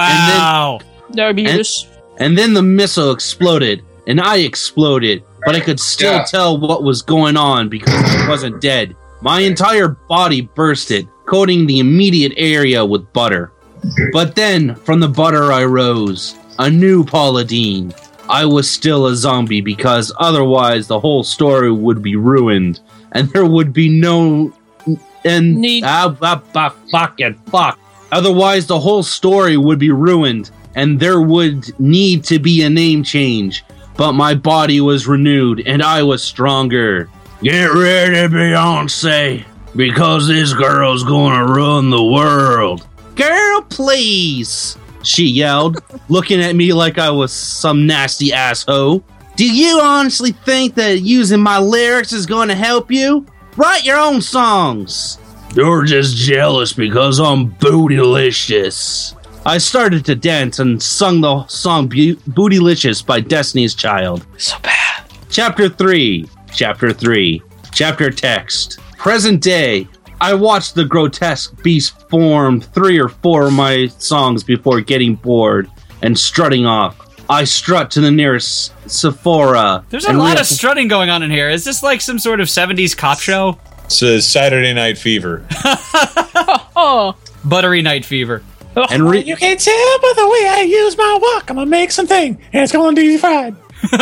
Wow. Diabetes. And then the missile exploded and I exploded, but I could still Yeah. tell what was going on because I wasn't dead. My entire body bursted, coating the immediate area with butter. But then, from the butter I rose, a new Paula Deen. I was still a zombie because otherwise the whole story would be ruined, and there would be no... And... Need- Ah, ah, ah, fucking fuck. Otherwise the whole story would be ruined, and there would need to be a name change. but my body was renewed and I was stronger. Get ready, Beyonce, because this girl's gonna run the world. Girl, please, she yelled, looking at me like I was some nasty asshole. Do you honestly think that using my lyrics is gonna help you? Write your own songs. You're just jealous because I'm bootylicious. I started to dance and sung the song Bo- Bootylicious by Destiny's Child. So bad. Chapter three. Chapter three. Chapter text. Present day. I watched the grotesque beast form three or four of my songs before getting bored and strutting off. I strut to the nearest Sephora. There's a lot of strutting going on in here. Is this like some sort of seventies cop show? It's a Saturday Night Fever. Oh. Buttery Night Fever. And re- You can't tell by the way I use my walk. I'm gonna make something, and it's going to be fried.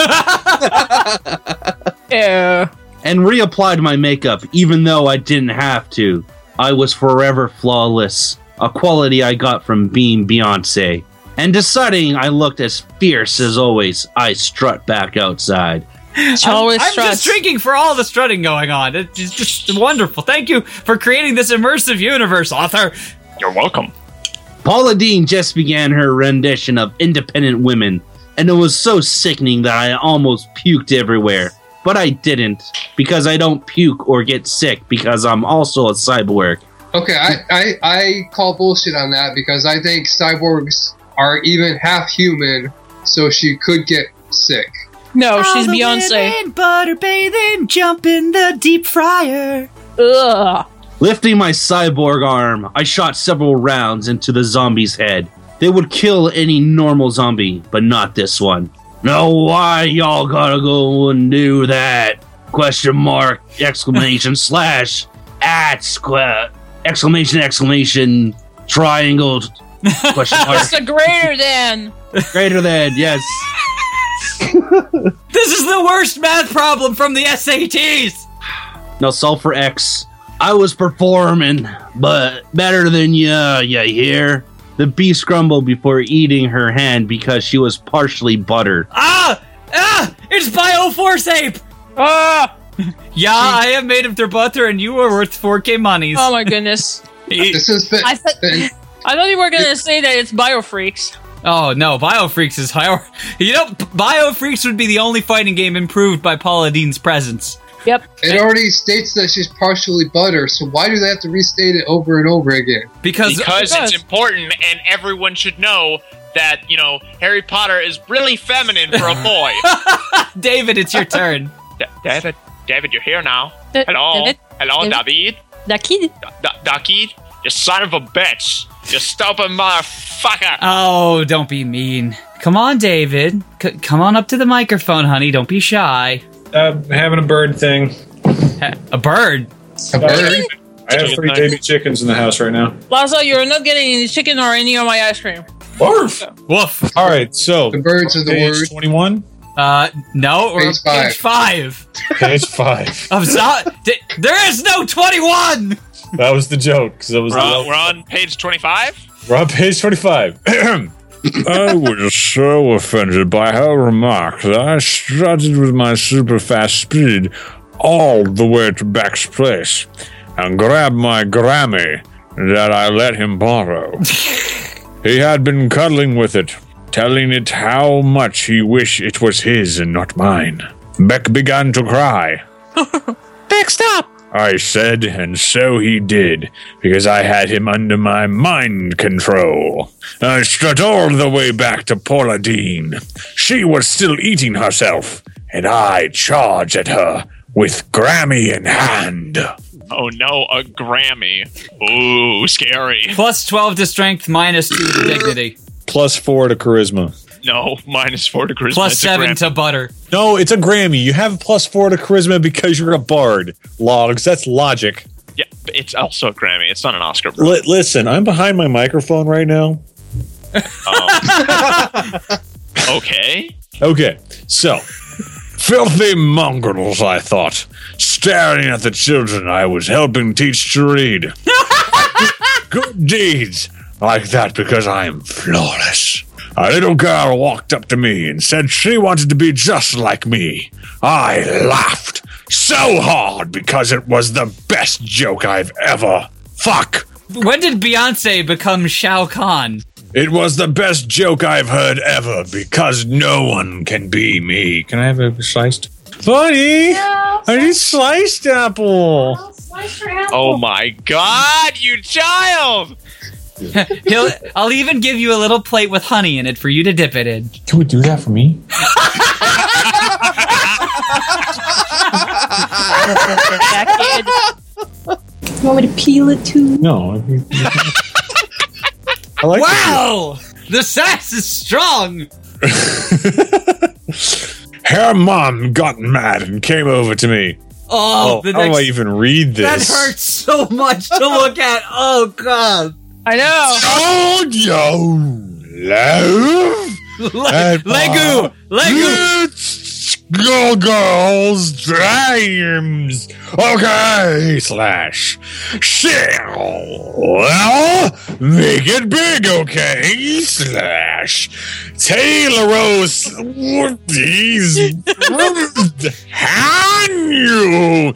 Yeah. and reapplied my makeup, even though I didn't have to. I was forever flawless, a quality I got from being Beyonce. And deciding I looked as fierce as always, I strut back outside. She always I'm struts. just drinking for all the strutting going on. It's just wonderful. Thank you for creating this immersive universe, author. You're welcome. Paula Deen just began her rendition of Independent Women, and it was so sickening that I almost puked everywhere. But I didn't, because I don't puke or get sick, because I'm also a cyborg. Okay, I, I, I call bullshit on that because I think cyborgs are even half human, so she could get sick. No, she's Beyonce. Butter bathing, jump in the deep fryer. Ugh. Lifting my cyborg arm, I shot several rounds into the zombie's head. They would kill any normal zombie, but not this one. Now why y'all gotta go and do that? Question mark, exclamation, slash, at, squa- exclamation, exclamation, triangle, question mark, It's the greater than. greater than, yes. This is the worst math problem from the S A Ts. Now solve for X. I was performing, but better than ya, ya hear? The beast grumbled before eating her hand because she was partially buttered. Ah! Ah! It's Bioforce Ape! Ah! Yeah, I am made of their butter and you are worth four K monies. Oh my goodness. This has been, I thought been I thought you were gonna say that it's Biofreaks. Oh no, Biofreaks is higher. You know, Biofreaks would be the only fighting game improved by Paula Deen's presence. Yep. it already states that she's partially butter, so why do they have to restate it over and over again? Because, Because Because- it's important and everyone should know that, you know, Harry Potter is really feminine for a boy. David, it's your turn. D- David, David, you're here now. Da- Hello. David? Hello, David? David. That kid. D- David, you son of a bitch. You stupid motherfucker. Oh, don't be mean. Come on, David. C- come on up to the microphone, honey. Don't be shy. Uh, having a bird thing. Ha- A bird? A bird? I have three baby chickens in the house right now. Lazo, you're not getting any chicken or any of my ice cream. Barf! Woof. All right, so The birds are the page word. twenty-one, Uh, no, we're Page on page five. page five. Of zo- D- there is no twenty-one! That was the joke. 'Cause that was We're the on, we're on page twenty-five. We're on page twenty-five. I was so offended by her remark that I strutted with my super fast speed all the way to Beck's place and grabbed my Grammy that I let him borrow. He had been cuddling with it, telling it how much he wished it was his and not mine. Beck began to cry. Beck, stop! I said, and so he did, because I had him under my mind control. I strut all the way back to Paula Deen. She was still eating herself, and I charged at her with Grammy in hand. Oh no, a Grammy. Ooh, scary. Plus twelve to strength, minus two to dignity. Plus four to charisma. No, minus four to charisma. Plus It's a seven Grammy. to butter. No, it's a Grammy. You have plus four to charisma because you're a bard. Logs, that's logic. Yeah, but it's also a Grammy. It's not an Oscar. Bro. Li- listen, I'm behind my microphone right now. Okay. Okay, so Filthy mongrels, I thought, staring at the children I was helping teach to read. Good deeds like that because I am flawless. A little girl walked up to me and said she wanted to be just like me. I laughed so hard because it was the best joke I've ever... Fuck! When did Beyonce become Shao Kahn? It was the best joke I've heard ever because no one can be me. Can I have a sliced? Buddy, No, I need sliced apple. I'll slice your apple. Oh my god, you child! He'll, I'll even give you a little plate with honey in it for you to dip it in. Can we do that for me? That kid. You want me to peel it too? No. I like Wow! The sass is strong! Her mom got mad and came over to me. Oh, Oh, the how do I next, even read that this? hurts so much to look at. Oh, God. I know. Oh, yo, love. Le- Legu! Legu! Let's go, girls, dreams. Okay, slash. Shall well, make it big, okay, slash. Taylor Rose, these hand you.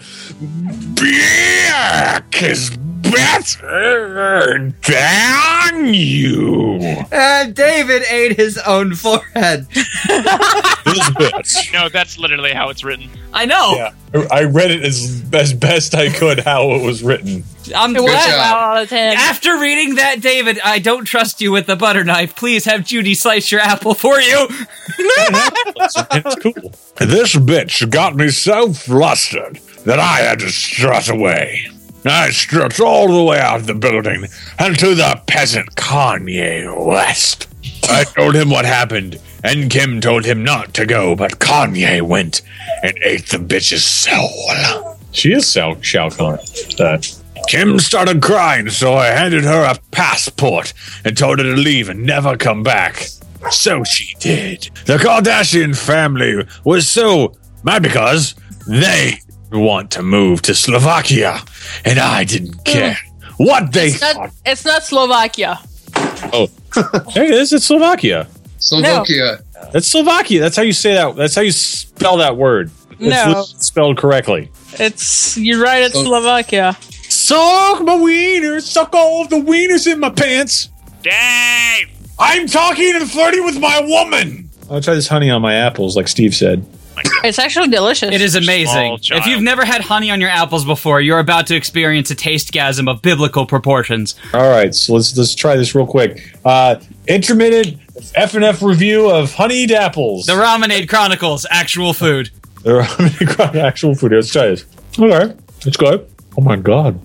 Back is better than you. And David ate his own forehead. This bitch. No, that's literally how it's written. I know. Yeah, I read it as, as best I could how it was written. I'm It was glad. job. out of ten. After reading that, David, I don't trust you with the butter knife. Please have Judy slice your apple for you. It's cool. This bitch got me so flustered that I had to strut away. I strut all the way out of the building and to the peasant Kanye West. I told him what happened, and Kim told him not to go, but Kanye went and ate the bitch's soul. She is Shao, Shao Kahn. That. Kim started crying, so I handed her a passport and told her to leave and never come back. So she did. The Kardashian family was so mad because they want to move to Slovakia, and I didn't care what they It's thought. not, it's not Slovakia. Oh, there it is. It's Slovakia. Slovakia. That's Slovakia. That's how you say that. That's how you spell that word. It's No. literally spelled correctly. It's you're right. It's So- Slovakia. Suck my wiener. Suck all of the wieners in my pants. Dave! I'm talking and flirting with my woman. I'll try this honey on my apples, like Steve said. It's actually delicious. It is amazing. Small child. If you've never had honey on your apples before, you're about to experience a tastegasm of biblical proportions. All right, so let's let's try this real quick. Uh, intermittent F and F review of honeyed apples. The Ramenade Chronicles, actual food. They're actual food. Let's try this. Okay, let's go. Oh my god.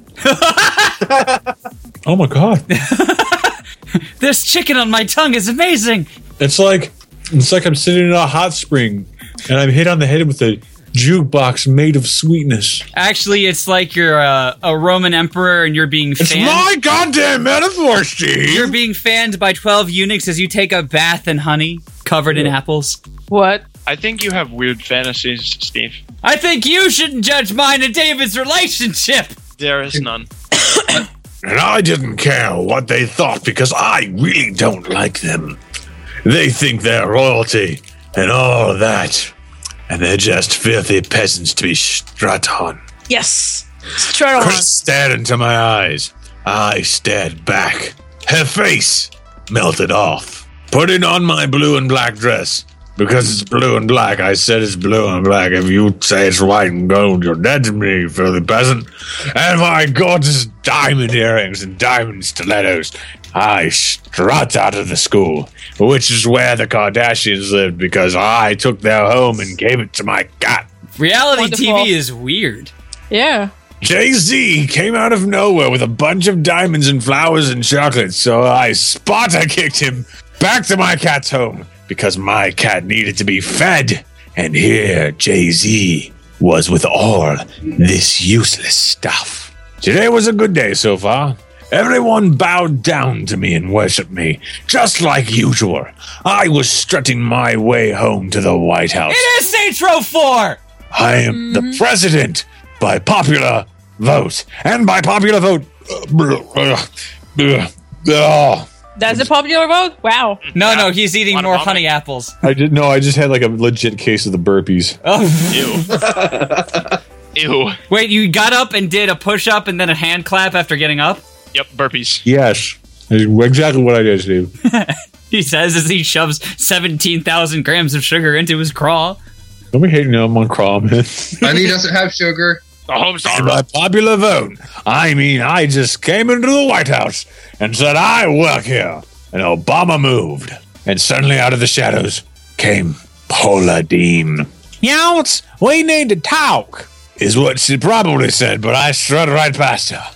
Oh my god. This chicken on my tongue is amazing. It's like it's like I'm sitting in a hot spring and I'm hit on the head with a jukebox made of sweetness. Actually, it's like you're a, a Roman emperor and you're being It's fanned. my goddamn metaphor, Steve. You're being fanned by twelve eunuchs as you take a bath in honey covered in apples. what? I think you have weird fantasies, Steve. I think you shouldn't judge mine and David's relationship. There is none. And I didn't care what they thought because I really don't like them. They think they're royalty and all that. And they're just filthy peasants to be strut on. Yes. Straight on. Chris stared into my eyes. I stared back. Her face melted off. Putting on my blue and black dress. Because it's blue and black, I said it's blue and black. If you say it's white and gold, you're dead to me, you filthy peasant. And my gorgeous diamond earrings and diamond stilettos. I strut out of the school, which is where the Kardashians lived, because I took their home and gave it to my cat. Reality Wonderful. T V is weird. Yeah. Jay-Z came out of nowhere with a bunch of diamonds and flowers and chocolates, so I Sparta kicked him back to my cat's home because my cat needed to be fed. And here Jay-Z was with all this useless stuff. Today was a good day so far. Everyone bowed down to me and worshipped me, just like usual. I was strutting my way home to the White House. It is Saints Row four! I am the president by popular vote. And by popular vote. Uh, uh, uh, That's a popular vote? Wow. No, no, he's eating Lot of more vomit. honey apples. I did no. I just had like a legit case of the burpees. Oh, Ew. Ew. wait, you got up and did a push up and then a hand clap after getting up? Yep, burpees. Yes, that's exactly what I did, Steve. He says as he shoves seventeen thousand grams of sugar into his craw. Don't be hating on my craw, man. Honey doesn't have sugar. The home's all By popular vote, I mean I just came into the White House and said I work here. And Obama moved. And suddenly out of the shadows came Paula Dean. Younts, we need to talk, is what she probably said, but I strutted right past her.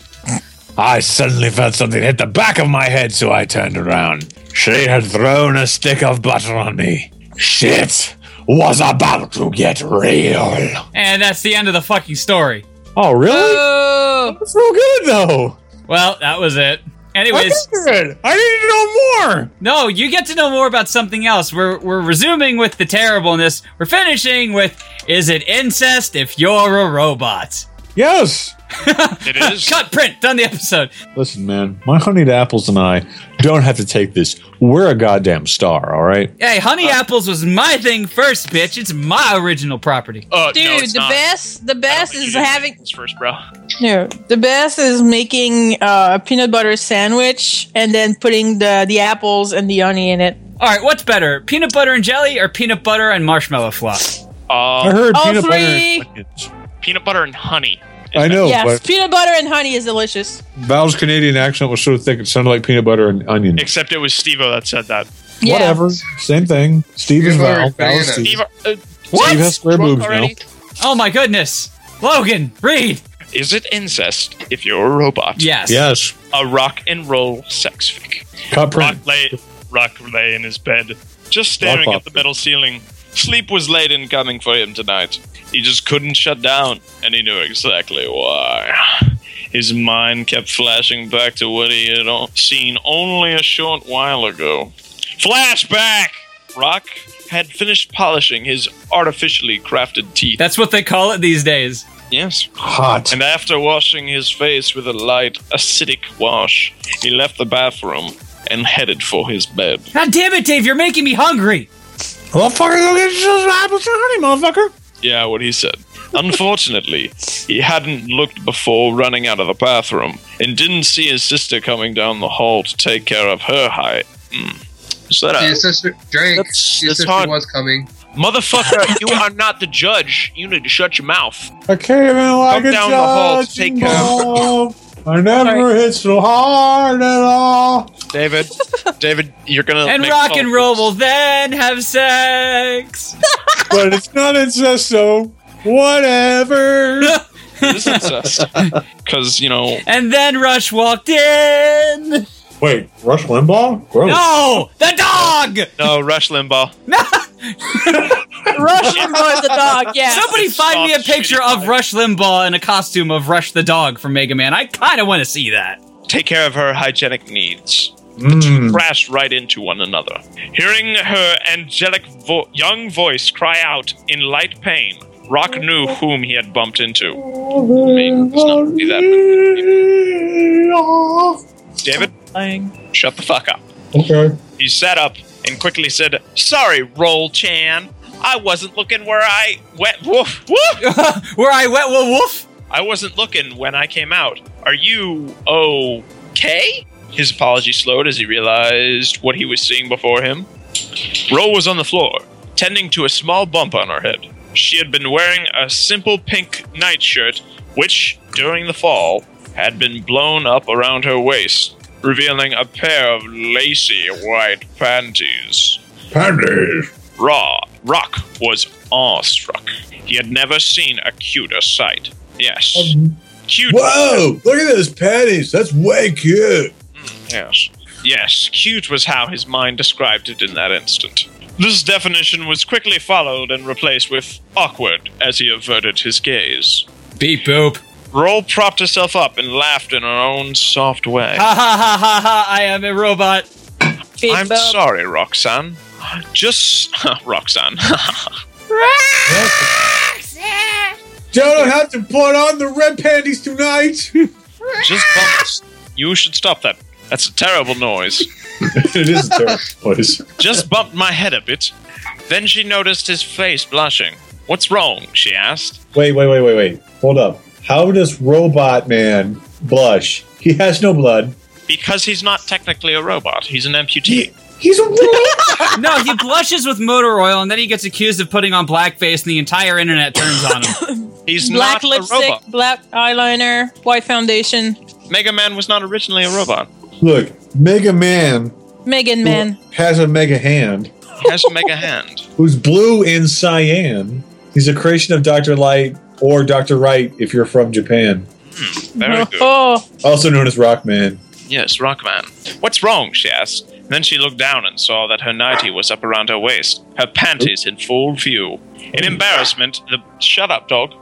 I suddenly felt something hit the back of my head, so I turned around. She had thrown a stick of butter on me. Shit was about to get real. And that's the end of the fucking story. Oh, really? Oh. That's so good, though. Well, that was it. Anyways, Good. I need to know more. no, you get to know more about something else. We're we're resuming with the terribleness. We're finishing with, is it incest if you're a robot? Yes. It is. Cut, print, done the episode. Listen, man, my honeyed apples and I don't have to take this. We're a goddamn star, all right? Hey, honey apples was my thing first, bitch. It's my original property. Oh, no, Dude, it's the not. best, the I don't best think is you did having. this first, bro. No, the best is making uh, a peanut butter sandwich and then putting the the apples and the honey in it. All right, what's better, peanut butter and jelly or peanut butter and marshmallow fluff? I Uh, heard All peanut three. butter. and onions. peanut butter and honey. I know, yes, but peanut butter and honey is delicious. Val's Canadian accent was so thick it sounded like peanut butter and onion. Except it was Steve-O that said that. Yeah. Whatever, same thing. Steve is Peanut butter Val. and Val is banana. Steve. Steve, uh, Steve has square drunk boobs already? now. Oh my goodness, Logan, read. Is it incest if you're a robot? Yes. Yes. A rock and roll sex fic. Cut Rock print. lay, Rock lay in his bed, just staring Rock at the metal ceiling. Sleep was late in coming for him tonight. He just couldn't shut down, and he knew exactly why. His mind kept flashing back to what he had o- seen only a short while ago. Flashback! Rock had finished polishing his artificially crafted teeth. That's what they call it these days. Yes. Hot. And after washing his face with a light, acidic wash, he left the bathroom and headed for his bed. God damn it, Dave, you're making me hungry. Motherfucker, go get yourself some apples and honey, motherfucker. Yeah, what he said. Unfortunately, he hadn't looked before running out of the bathroom and didn't see his sister coming down the hall to take care of her high. Mm. Is that a... Your sister drank. That's- Your that's sister hard. was coming. Motherfucker, you are not the judge. You need to shut your mouth. I came in like Come a down the hall to judge take care of- I never hit so hard at all. David, David, you're gonna... And make rock phone and roll calls. will then have sex. But it's not incest, so whatever. This is incest. Because, you know... And then Rush walked in. Wait, Rush Limbaugh? Gross. No, the dog. No, Rush Limbaugh. Rush Limbaugh the dog. Yeah. Somebody find me a Soft, picture shitty of dog. Rush Limbaugh in a costume of Rush the dog from Mega Man. I kind of want to see that. Take care of her hygienic needs. Mm. Crashed right into one another. Hearing her angelic vo- young voice cry out in light pain, Rock knew whom he had bumped into. I mean, it's not really that David, shut the fuck up. Okay. He sat up and quickly said, "Sorry, Roll Chan. I wasn't looking where I went. Woof, woof. Where I went, woof, woof. I wasn't looking when I came out. Are you okay?" His apology slowed as he realized what he was seeing before him. Ro was on the floor, tending to a small bump on her head. She had been wearing a simple pink nightshirt, which, during the fall, had been blown up around her waist, revealing a pair of lacy white panties. Panties. Raw, Rock was awestruck. He had never seen a cuter sight. Yes. Cute. Whoa, look at those panties. That's way cute. Yes. Yes, cute was how his mind described it in that instant. This definition was quickly followed and replaced with awkward as he averted his gaze. Beep boop. Roll propped herself up and laughed in her own soft way. Ha ha ha ha ha, I am a robot. Beep I'm boop. sorry, Roxanne. Just... Roxanne. Don't have to put on the red panties tonight. Just bumps. You should stop that. That's a terrible noise. It is a terrible voice. Just bumped my head a bit. Then she noticed his face blushing. What's wrong? She asked. Wait, wait, wait, wait, wait. Hold up. How does Robot Man blush? He has no blood. Because he's not technically a robot. He's an amputee. He's a robot. No, he blushes with motor oil, and then he gets accused of putting on blackface, and the entire internet turns on him. He's Black not lipstick, a robot. black eyeliner, white foundation. Mega Man was not originally a robot. Look, Mega Man Megan Man. has a mega hand. Has a mega hand. Who's blue and cyan. He's a creation of Doctor Light or Doctor Wright if you're from Japan. Hmm, very good. Oh, Also known as Rockman. Yes, Rockman. What's wrong? She asked. Then she looked down and saw that her nightie was up around her waist, her panties in full view. In embarrassment, the shut up, dog.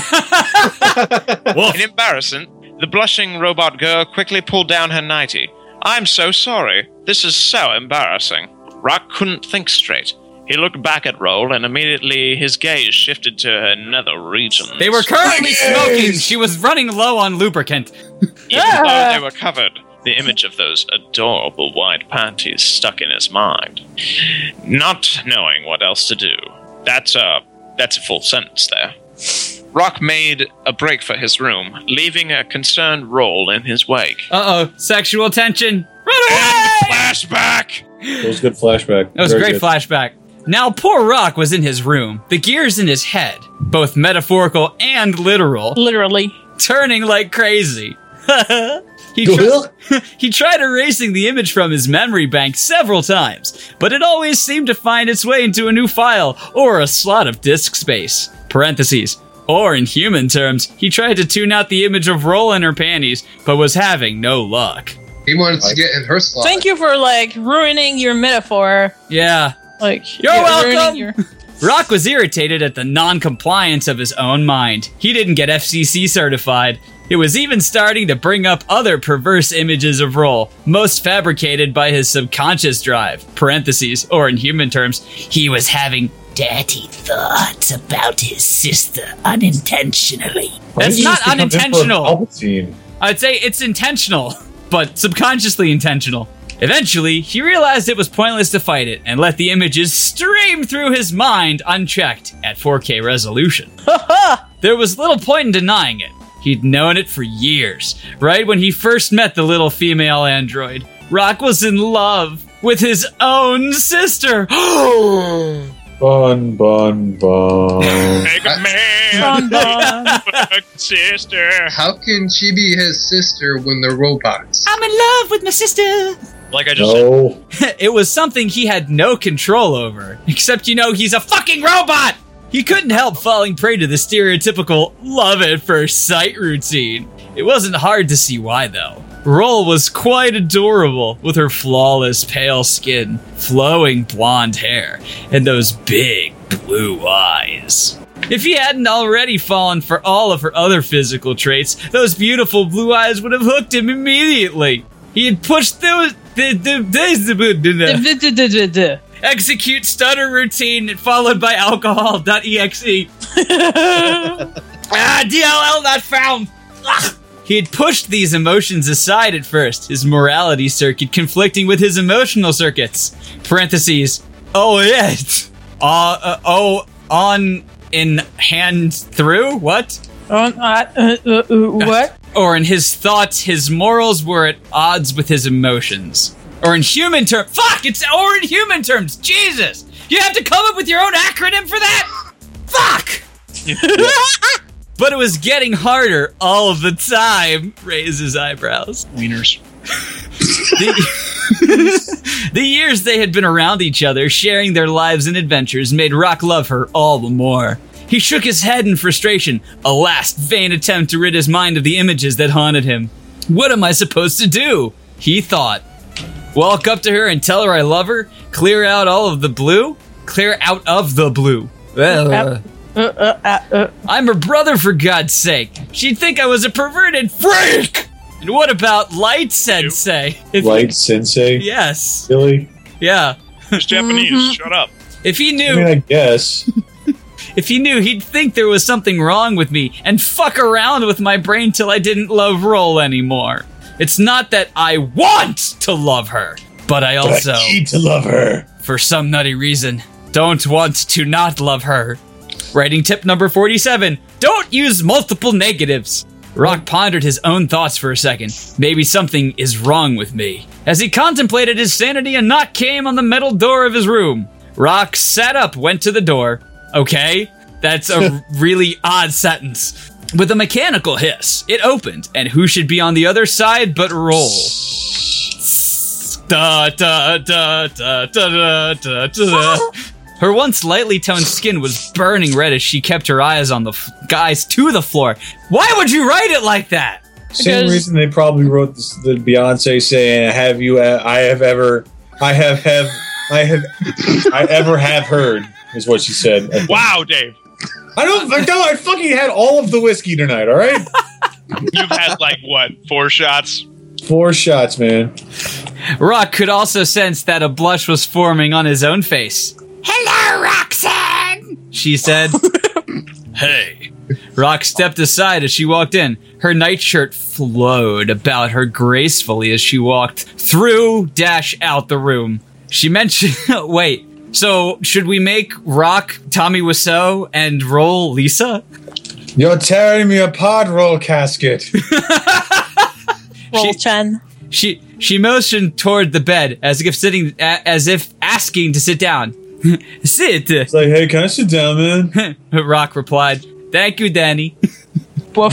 In embarrassment, the blushing robot girl quickly pulled down her nightie. I'm so sorry. This is so embarrassing. Rock couldn't think straight. He looked back at Roll, and immediately his gaze shifted to her nether regions. They were currently smoking. She was running low on lubricant. Even though they were covered, the image of those adorable white panties stuck in his mind. Not knowing what else to do. That's a, that's a full sentence there. Rock made a break for his room, leaving a concerned Roll in his wake. Uh-oh, sexual tension. Run away! And flashback! That was a good flashback. That was a Very great good. flashback. Now, poor Rock was in his room, the gears in his head, both metaphorical and literal, literally. turning like crazy. he, tri- he tried erasing the image from his memory bank several times, but it always seemed to find its way into a new file or a slot of disk space. Parentheses. Or in human terms, he tried to tune out the image of Roll in her panties, but was having no luck. He wanted to get in her slot. Thank you for like ruining your metaphor. Yeah. Like You're yeah, welcome! ruining Your- Rock was irritated at the non-compliance of his own mind. He didn't get F C C certified. It was even starting to bring up other perverse images of Roll, most fabricated by his subconscious drive, parentheses, or in human terms, he was having dirty thoughts about his sister unintentionally. That's not unintentional. I'd say it's intentional, but subconsciously intentional. Eventually, he realized it was pointless to fight it and let the images stream through his mind unchecked at four K resolution. There was little point in denying it. He'd known it for years, right when he first met the little female android. Rock was in love with his own sister. Bun, bun, bun. Mega Man! Bun, bun. Sister! How can she be his sister when they're robots? I'm in love with my sister. Like I just No. said. It was something he had no control over. Except, you know, he's a fucking robot! He couldn't help falling prey to the stereotypical love at first sight routine. It wasn't hard to see why, though. Roll was quite adorable, with her flawless pale skin, flowing blonde hair, and those big blue eyes. If he hadn't already fallen for all of her other physical traits, those beautiful blue eyes would have hooked him immediately. He had pushed those... The, the, the, the, execute stutter routine followed by alcohol.exe. ah, D L L not found. Ugh. He had pushed these emotions aside at first, his morality circuit conflicting with his emotional circuits. Parentheses. Oh, yeah. Uh, uh, oh, on, in, hand, through? What? On, uh, uh, uh, uh, what? Or in his thoughts, his morals were at odds with his emotions. Or in human terms. Fuck! It's or in human terms. Jesus! You have to come up with your own acronym for that? Fuck! But it was getting harder all of the time. Raise his eyebrows. Wieners. the, the years they had been around each other, sharing their lives and adventures, made Rock love her all the more. He shook his head in frustration, a last vain attempt to rid his mind of the images that haunted him. What am I supposed to do? He thought. Walk up to her and tell her I love her? Clear out all of the blue? Clear out of the blue. Well, uh, Uh, uh, uh, uh. I'm her brother, for God's sake. She'd think I was a perverted freak! And what about Light Sensei? If Light Sensei? Yes. Really? Yeah. It's Japanese. Mm-hmm. Shut up. If he I knew... mean, I guess. If he knew, he'd think there was something wrong with me and fuck around with my brain till I didn't love Roll anymore. It's not that I want to love her. But I also, But I need to love her. for some nutty reason, don't want to not love her. Writing tip number forty-seven, don't use multiple negatives. Rock pondered his own thoughts for a second. Maybe something is wrong with me. As he contemplated his sanity, a knock came on the metal door of his room. Rock sat up, went to the door. Okay, that's a really odd sentence. With a mechanical hiss, it opened, and who should be on the other side but Roll? Da, da, da, da, da, da, da, da. Her once lightly toned skin was burning red as she kept her eyes on the f- guys to the floor. Why would you write it like that? Same Because- reason they probably wrote this, the Beyonce saying, "Have you? Uh, I have ever. I have have. I have. I ever have heard." Is what she said. I think. Wow, Dave. I don't. I don't. I fucking had all of the whiskey tonight. All right. You've had like what, four shots? Four shots, man. Rock could also sense that a blush was forming on his own face. Hello, Roxanne, she said. Hey. Rock stepped aside as she walked in. Her nightshirt flowed about her gracefully as she walked through dash out the room. She mentioned, wait, so should we make Rock Tommy Wiseau and Roll Lisa? You're tearing me apart, Roll Casket. Roll She- Chen. She she motioned toward the bed as if sitting a- as if asking to sit down. Sit. It's like, hey, can I sit down, man? Rock replied, "Thank you, Danny." Woof.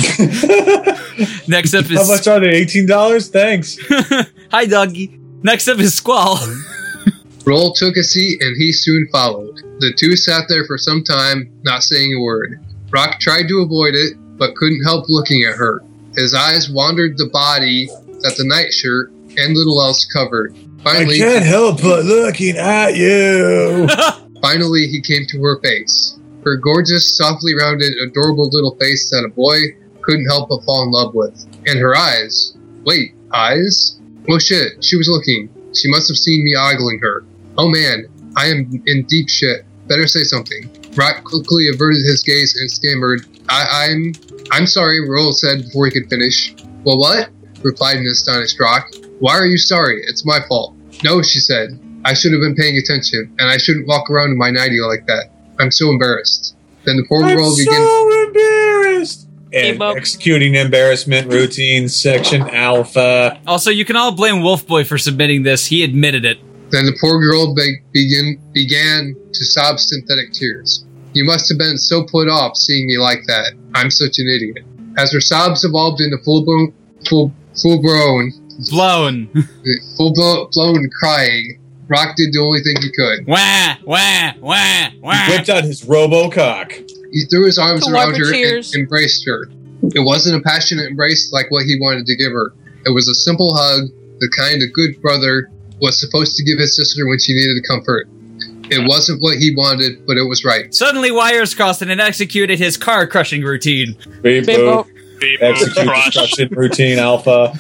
Next up is How much are they? Eighteen dollars. Thanks. Hi, doggy. Next up is Squall. Roll took a seat and he soon followed. The two sat there for some time, not saying a word. Rock tried to avoid it, but couldn't help looking at her. His eyes wandered the body that the nightshirt and little else covered. Finally, I can't help but looking at you. finally he came to her face. Her gorgeous, softly rounded, adorable little face that a boy couldn't help but fall in love with. And her eyes. Wait, eyes? Oh shit, she was looking. She must have seen me ogling her. Oh man, I am in deep shit. Better say something. Rock quickly averted his gaze and stammered, I- I'm... I'm sorry, Roll said before he could finish. Well, what? Replied an astonished Rock. Why are you sorry? It's my fault. No, she said. I should have been paying attention, and I shouldn't walk around in my nightie like that. I'm so embarrassed. Then the poor I'm girl began... so embarrassed. Hey, And Bob. executing embarrassment routine, section alpha. Also, you can all blame Wolfboy for submitting this. He admitted it. Then the poor girl be- begin, began to sob synthetic tears. You must have been so put off seeing me like that. I'm such an idiot. As her sobs evolved into full-blown, full, full-blown, Blown. full-blown crying, Rock did the only thing he could. Wah, wah, wah, wah. Whipped out his robo-cock. He threw his arms To wipe around her her tears. and embraced her. It wasn't a passionate embrace like what he wanted to give her. It was a simple hug, the kind a good brother was supposed to give his sister when she needed comfort. It wasn't what he wanted, but it was right. Suddenly, wires crossed and it executed his car-crushing routine. Beep, Beep, boop. boop. Beep, boop, Execute crush. destruction routine alpha.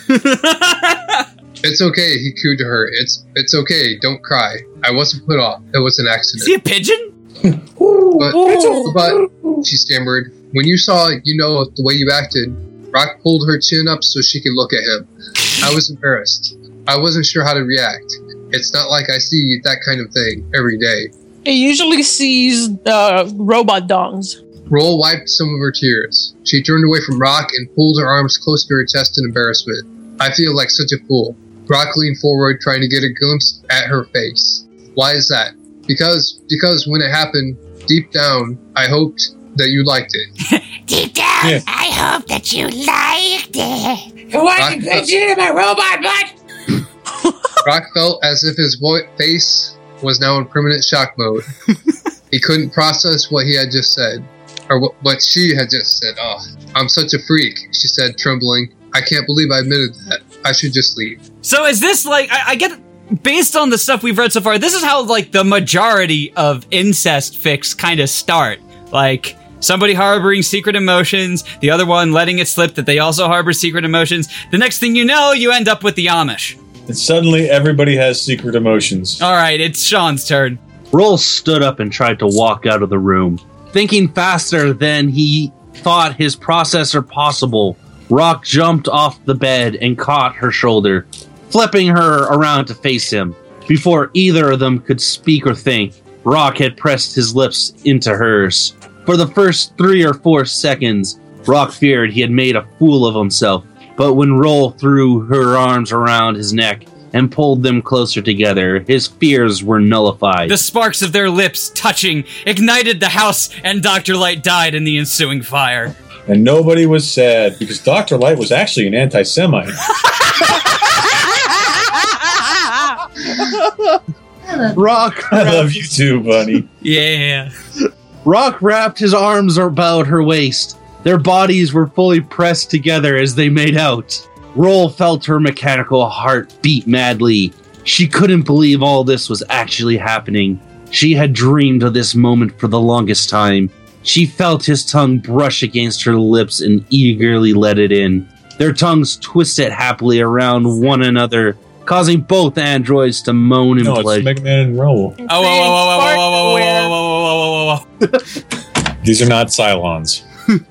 It's okay, he cooed to her. It's it's okay, don't cry. I wasn't put off. It was an Is he a accident. pigeon? But, but, she stammered, when you saw, you know, the way you acted, Rock pulled her chin up so she could look at him. I was embarrassed. I wasn't sure how to react. It's not like I see that kind of thing every day. He usually sees uh, robot dongs. Roll wiped some of her tears. She turned away from Rock and pulled her arms close to her chest in embarrassment. I feel like such a fool. Rock leaned forward, trying to get a glimpse at her face. Why is that? Because, because when it happened, deep down, I hoped that you liked it. Deep down, Yeah. I hope that you liked it. Rock, in my robot butt? Rock felt as if his vo- face was now in permanent shock mode. He couldn't process what he had just said, or what, what she had just said. Oh, I'm such a freak, she said, trembling. I can't believe I admitted that. I should just leave. So is this like, I, I get, based on the stuff we've read so far, this is how like the majority of incest fics kind of start. Like, somebody harboring secret emotions, the other one letting it slip that they also harbor secret emotions. The next thing you know, you end up with the Amish. And suddenly everybody has secret emotions. All right, it's Sean's turn. Roll stood up and tried to walk out of the room. Thinking faster than he thought his processor possible, Rock jumped off the bed and caught her shoulder, flipping her around to face him. Before either of them could speak or think, Rock had pressed his lips into hers. For the first three or four seconds, Rock feared he had made a fool of himself, but when Roll threw her arms around his neck and pulled them closer together, his fears were nullified. The sparks of their lips touching ignited the house, and Doctor Light died in the ensuing fire. And nobody was sad, because Doctor Light was actually an anti-Semite. Rock, I love you too, buddy. Yeah. Rock wrapped his arms about her waist. Their bodies were fully pressed together as they made out. Roll felt her mechanical heart beat madly. She couldn't believe all this was actually happening. She had dreamed of this moment for the longest time. She felt his tongue brush against her lips and eagerly let it in. Their tongues twisted happily around one another, causing both androids to moan in No, it's pleasure. Mega Man and Roll. Oh, whoa, whoa, whoa, whoa, whoa, whoa, whoa, whoa, whoa, whoa, whoa, whoa. These are not Cylons.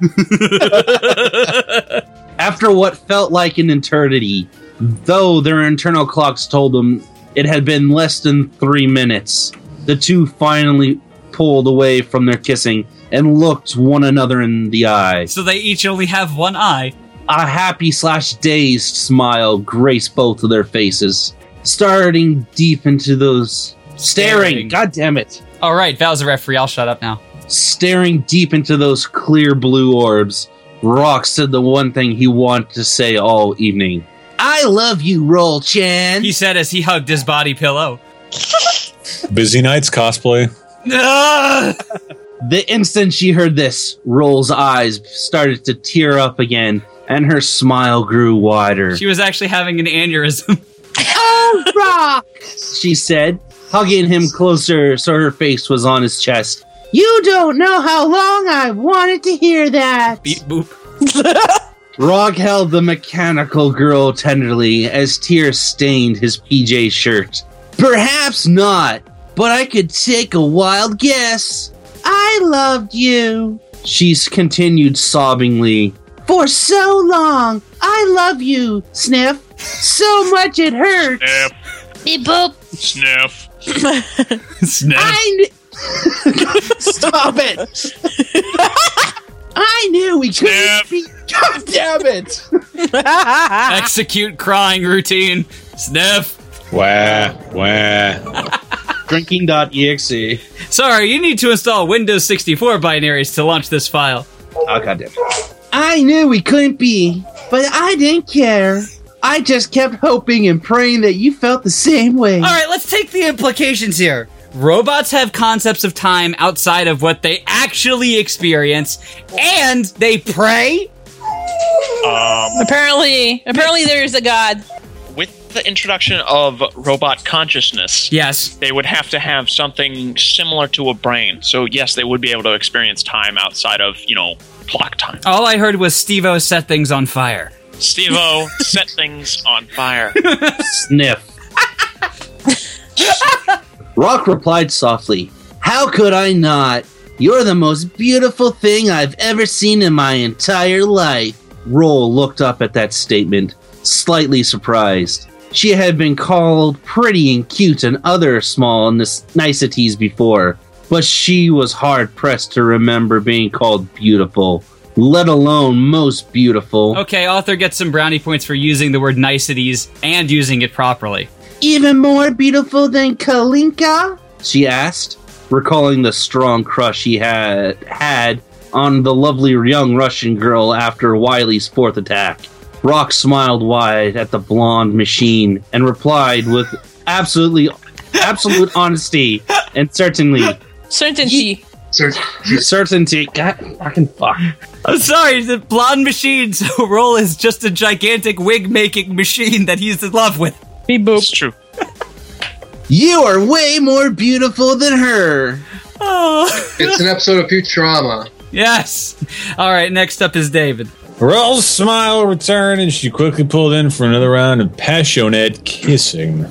After what felt like an eternity, though their internal clocks told them it had been less than three minutes, the two finally pulled away from their kissing and looked one another in the eye. So they each only have one eye. A happy slash dazed smile graced both of their faces, starting deep into those... Staring! Staring. God damn it! All right, Val's a referee. I'll shut up now. Staring deep into those clear blue orbs, Rock said the one thing he wanted to say all evening. I love you, Roll-chan. He said as he hugged his body pillow. Busy Nights cosplay. Ah! The instant she heard this, Roll's eyes started to tear up again, and her smile grew wider. She was actually having an aneurysm. Oh, Rock! She said, hugging him closer so her face was on his chest. You don't know how long I've wanted to hear that. Beep boop. Rock held the mechanical girl tenderly as tears stained his P J shirt. Perhaps not, but I could take a wild guess. I loved you, she continued sobbingly. For so long. I love you, Sniff. So much it hurts. Sniff. Beep boop. Sniff. Sniff. I kn- Stop it! I knew we couldn't be. God damn it! Execute crying routine. Sniff. Wah, wah. Drinking.exe. Sorry, you need to install Windows sixty-four binaries to launch this file. Oh, goddamn. I knew we couldn't be, but I didn't care. I just kept hoping and praying that you felt the same way. All right, let's take the implications here. Robots have concepts of time outside of what they actually experience, and they pray? Um, Apparently, apparently there's a god. with the introduction of robot consciousness, Yes. they would have to have something similar to a brain. So yes, they would be able to experience time outside of, you know, clock time. All I heard was Steve-O set things on fire. Steve-O set things on fire. Sniff. Rock replied softly, How could I not? You're the most beautiful thing I've ever seen in my entire life. Roll looked up at that statement, slightly surprised. She had been called pretty and cute and other small nic- niceties before, but she was hard-pressed to remember being called beautiful, let alone most beautiful. Okay, author gets some brownie points for using the word niceties and using it properly. Even more beautiful than Kalinka? She asked, recalling the strong crush he had had on the lovely young Russian girl after Wily's fourth attack. Rock smiled wide at the blonde machine and replied with absolutely, absolute honesty and certainly. Certainty. Sir, Certainty. God, fucking fuck. I'm sorry, the blonde machine, so Roll is just a gigantic wig-making machine that he's in love with. Beep boop. It's true. You are way more beautiful than her. Oh. it's an episode of Futurama. Yes. All right, next up is David. Roll's smile returned, and she quickly pulled in for another round of passionate kissing.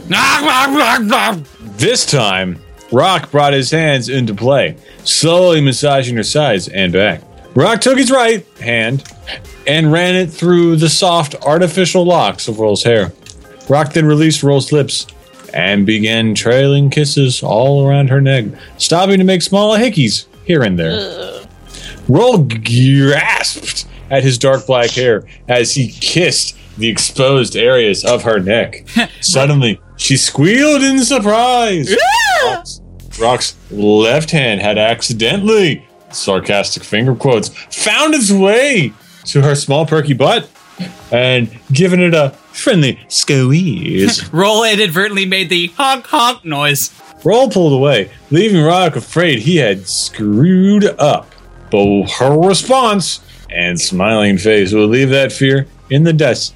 This time, Rock brought his hands into play, slowly massaging her sides and back. Rock took his right hand and ran it through the soft, artificial locks of Roll's hair. Rock then released Roll's lips and began trailing kisses all around her neck, stopping to make small hickeys here and there. Ugh. Roll grasped at his dark black hair as he kissed the exposed areas of her neck. Suddenly, she squealed in surprise. Rock's, Rock's left hand had accidentally, sarcastic finger quotes, found its way to her small perky butt and given it a friendly squeeze. Roll inadvertently made the honk honk noise. Roll pulled away, leaving Rock afraid he had screwed up. But her response and smiling face will leave that fear in the dust.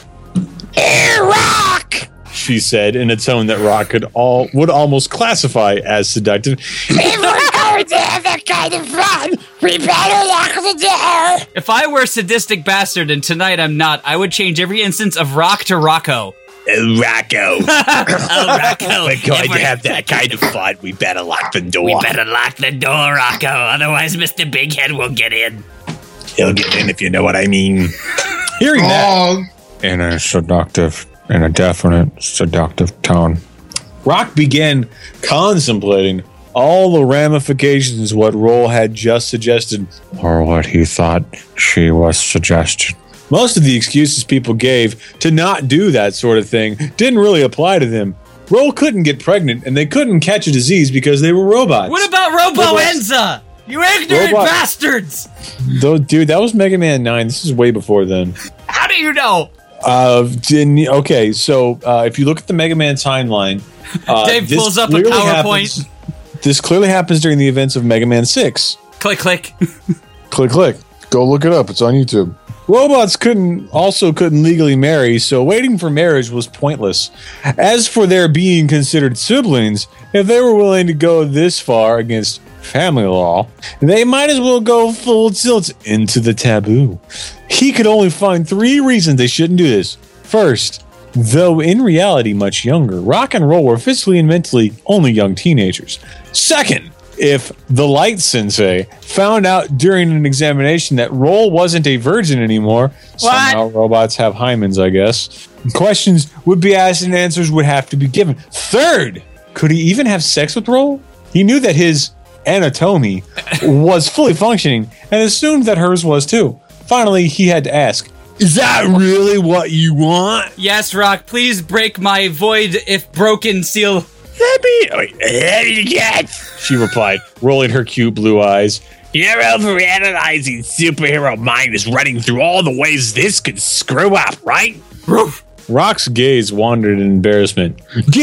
Hey, Rock! She said in a tone that Rock could all would almost classify as seductive. If we're going to have that kind of fun, we better lock the door. If I were a sadistic bastard and tonight I'm not, I would change every instance of Rock to Rocco. Oh, Rocco. Oh, Rocco. We're going to have that kind of fun. We better lock the door. We better lock the door, Rocco. Otherwise, Mister Bighead will get in. He'll get in if you know what I mean. Hearing that, In a seductive, in a definite seductive tone. Rock began contemplating all the ramifications what Roll had just suggested. Or what he thought she was suggesting. Most of the excuses people gave to not do that sort of thing didn't really apply to them. Roll couldn't get pregnant, and they couldn't catch a disease because they were robots. What about Roboenza? You ignorant Robot- bastards! Though, dude, that was Mega Man nine. This is way before then. How do you know? Uh, didn't- okay, so uh, if you look at the Mega Man timeline, uh, Dave this pulls up a clearly PowerPoint. happens- this clearly happens during the events of Mega Man six. Click, click. Click, click. Go look it up. It's on YouTube. Robots couldn't also couldn't legally marry, so waiting for marriage was pointless. As for their being considered siblings, if they were willing to go this far against family law, they might as well go full tilt into the taboo. He could only find three reasons they shouldn't do this. First, though in reality much younger, Rock and Roll were physically and mentally only young teenagers. Second, if the Light Sensei found out during an examination that Roll wasn't a virgin anymore, somehow robots have hymens, I guess, questions would be asked and answers would have to be given. Third, could he even have sex with Roll? He knew that his anatomy was fully functioning and assumed that hers was too. Finally, he had to ask, is that really what you want? Yes, Rock, please break my void if broken seal. Let me, let me get. She replied, rolling her cute blue eyes. Your overanalyzing superhero mind is running through all the ways this could screw up, right? Rock's gaze wandered in embarrassment.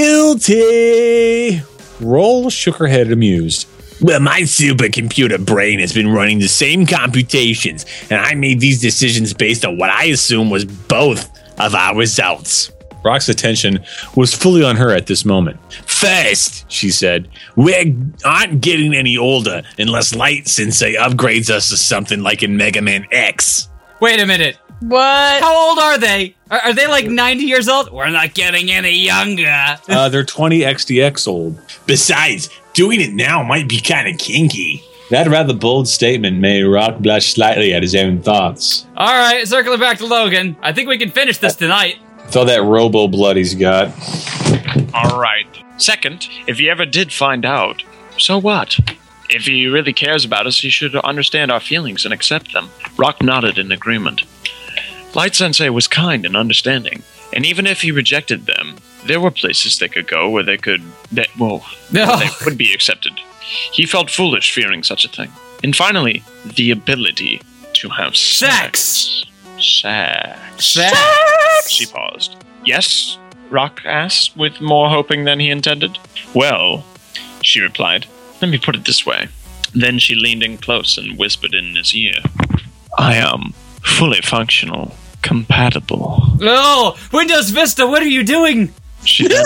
Guilty! Roll shook her head amused. Well, my supercomputer brain has been running the same computations, and I made these decisions based on what I assume was both of our results. Rock's attention was fully on her at this moment. First, she said, we aren't getting any older unless Light Sensei upgrades us to something like in Mega Man X. Wait a minute. What? How old are they? Are, are they like ninety years old? We're not getting any younger. uh, they're twenty X D X old. Besides, doing it now might be kind of kinky. That rather bold statement made Rock blush slightly at his own thoughts. All right, circling back to Logan. I think we can finish this tonight. With all that robo blood he's got. All right. Second, if he ever did find out, so what? If he really cares about us, he should understand our feelings and accept them. Rock nodded in agreement. Light Sensei was kind and understanding, and even if he rejected them, there were places they could go where they could, that, well, No. where they would be accepted. He felt foolish fearing such a thing. And finally, the ability to have sex. Sex. Sex. She paused. Yes? Rock asked, with more hoping than he intended. Well, she replied, let me put it this way. Then she leaned in close and whispered in his ear, I am fully functional, compatible. No! Windows Vista, what are you doing? She then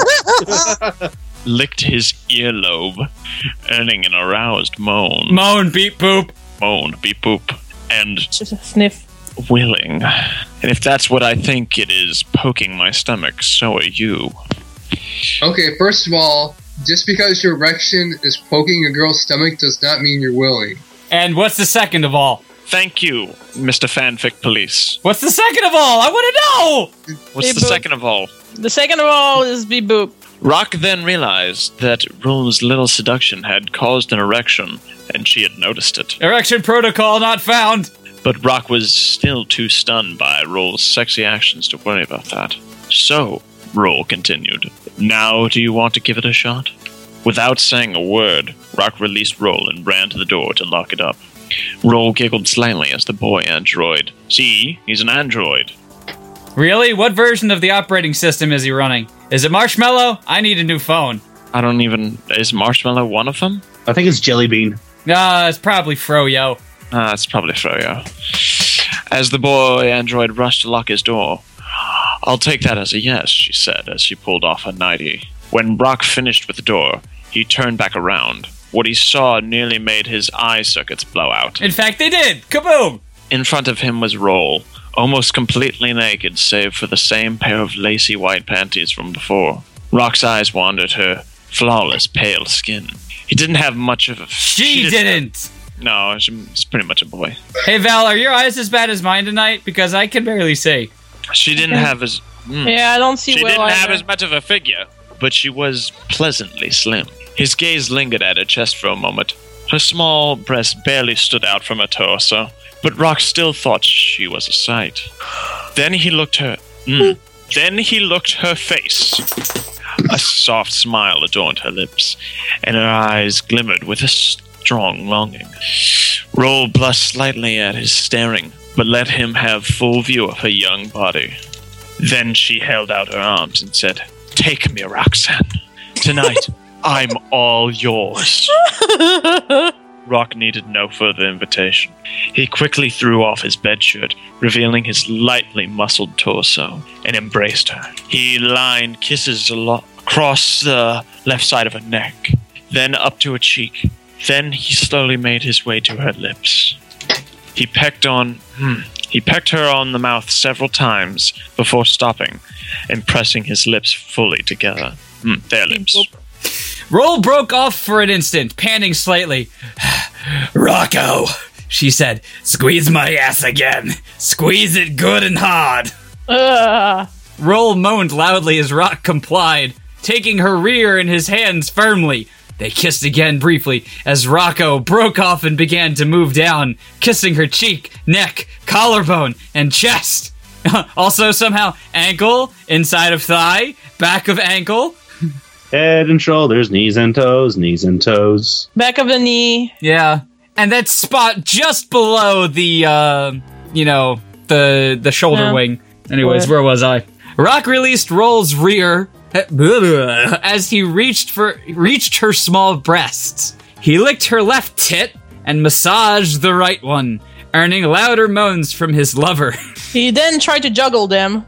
licked his earlobe, earning an aroused moan. Moan, beep, boop. Moan, beep, boop. And Just a sniff. willing. And if that's what I think it is, poking my stomach, so are you. Okay, first of all, just because your erection is poking a girl's stomach does not mean you're willing. And what's the second of all? Thank you, Mister Fanfic Police. What's the second of all? I want to know! What's Hey, the Boop. second of all? The second of all is be boop. Rock then realized that Roll's little seduction had caused an erection, and she had noticed it. Erection protocol not found. But Rock was still too stunned by Roll's sexy actions to worry about that. So, Roll continued, now do you want to give it a shot? Without saying a word, Rock released Roll and ran to the door to lock it up. Roll giggled slightly as the boy android. See, he's an android. Really? What version of the operating system is he running? Is it Marshmallow? I need a new phone. I don't even... Is Marshmallow one of them? I think it's Jelly Bean. Ah, uh, it's probably Froyo. Ah, uh, it's probably Froyo. As the boy android rushed to lock his door, I'll take that as a yes, she said as she pulled off her nightie. When Rock finished with the door, he turned back around. What he saw nearly made his eye sockets blow out. In fact, they did! Kaboom! In front of him was Roll, almost completely naked save for the same pair of lacy white panties from before. Rock's eyes wandered her flawless pale skin. He didn't have much of a... She, she didn't! Have, no, it's pretty much a boy. Hey Val, are your eyes as bad as mine tonight? Because I can barely see. She didn't have as... Mm. Yeah, I don't see She well didn't either. have as much of a figure, but she was pleasantly slim. His gaze lingered at her chest for a moment. Her small breast barely stood out from her torso, but Rock still thought she was a sight. Then he looked her... Mm, then he looked her face. A soft smile adorned her lips, and her eyes glimmered with a strong longing. Roll blushed slightly at his staring, but let him have full view of her young body. Then she held out her arms and said, "Take me, Roxanne. Tonight, I'm all yours." Rock needed no further invitation. He quickly threw off his bedshirt, revealing his lightly muscled torso, and embraced her. He lined kisses alo- across the left side of her neck, then up to her cheek. Then he slowly made his way to her lips. He pecked on... Hmm, he pecked her on the mouth several times before stopping and pressing his lips fully together. Hmm, their lips. Roll broke off for an instant, panting slightly. "Rocco," she said, "squeeze my ass again. Squeeze it good and hard." Ugh. Roll moaned loudly as Rock complied, taking her rear in his hands firmly. They kissed again briefly as Rocco broke off and began to move down, kissing her cheek, neck, collarbone, and chest. Also somehow ankle, inside of thigh, back of ankle. Head and shoulders, knees and toes, knees and toes. Back of the knee. Yeah. And that spot just below the, uh, you know, the the shoulder Yeah. wing. Anyways, What? where was I? Rock released Roll's rear as he reached for reached her small breasts. He licked her left tit and massaged the right one, earning louder moans from his lover. He then tried to juggle them.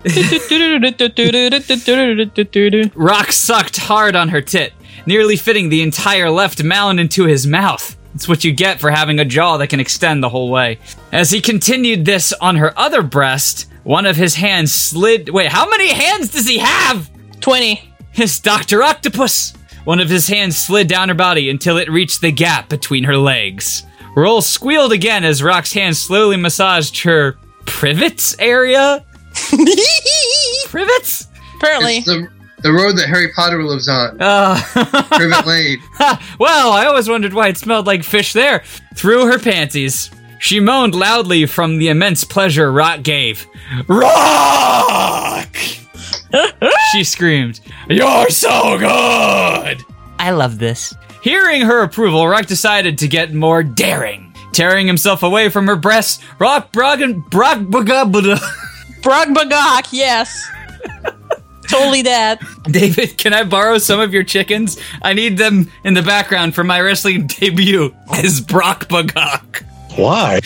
Rock sucked hard on her tit, nearly fitting the entire left mound into his mouth. It's what you get for having a jaw that can extend the whole way. As he continued this on her other breast, one of his hands slid... Wait, how many hands does he have? twenty. His Doctor Octopus! One of his hands slid down her body until it reached the gap between her legs. Roll squealed again as Rock's hand slowly massaged her privets area? Privets? Apparently. It's the, the road that Harry Potter lives on. Uh, Privet Lane. Well, I always wondered why it smelled like fish there. Through her panties. She moaned loudly from the immense pleasure Rock gave. "Rock!" She screamed, "You're so good!" I love this. Hearing her approval, Rock decided to get more daring. Tearing himself away from her breasts, Rock Broggan Brock Bagabada. Brogbagok, yes. Totally that. David, can I borrow some of your chickens? I need them in the background for my wrestling debut as Brock Bagok. Why?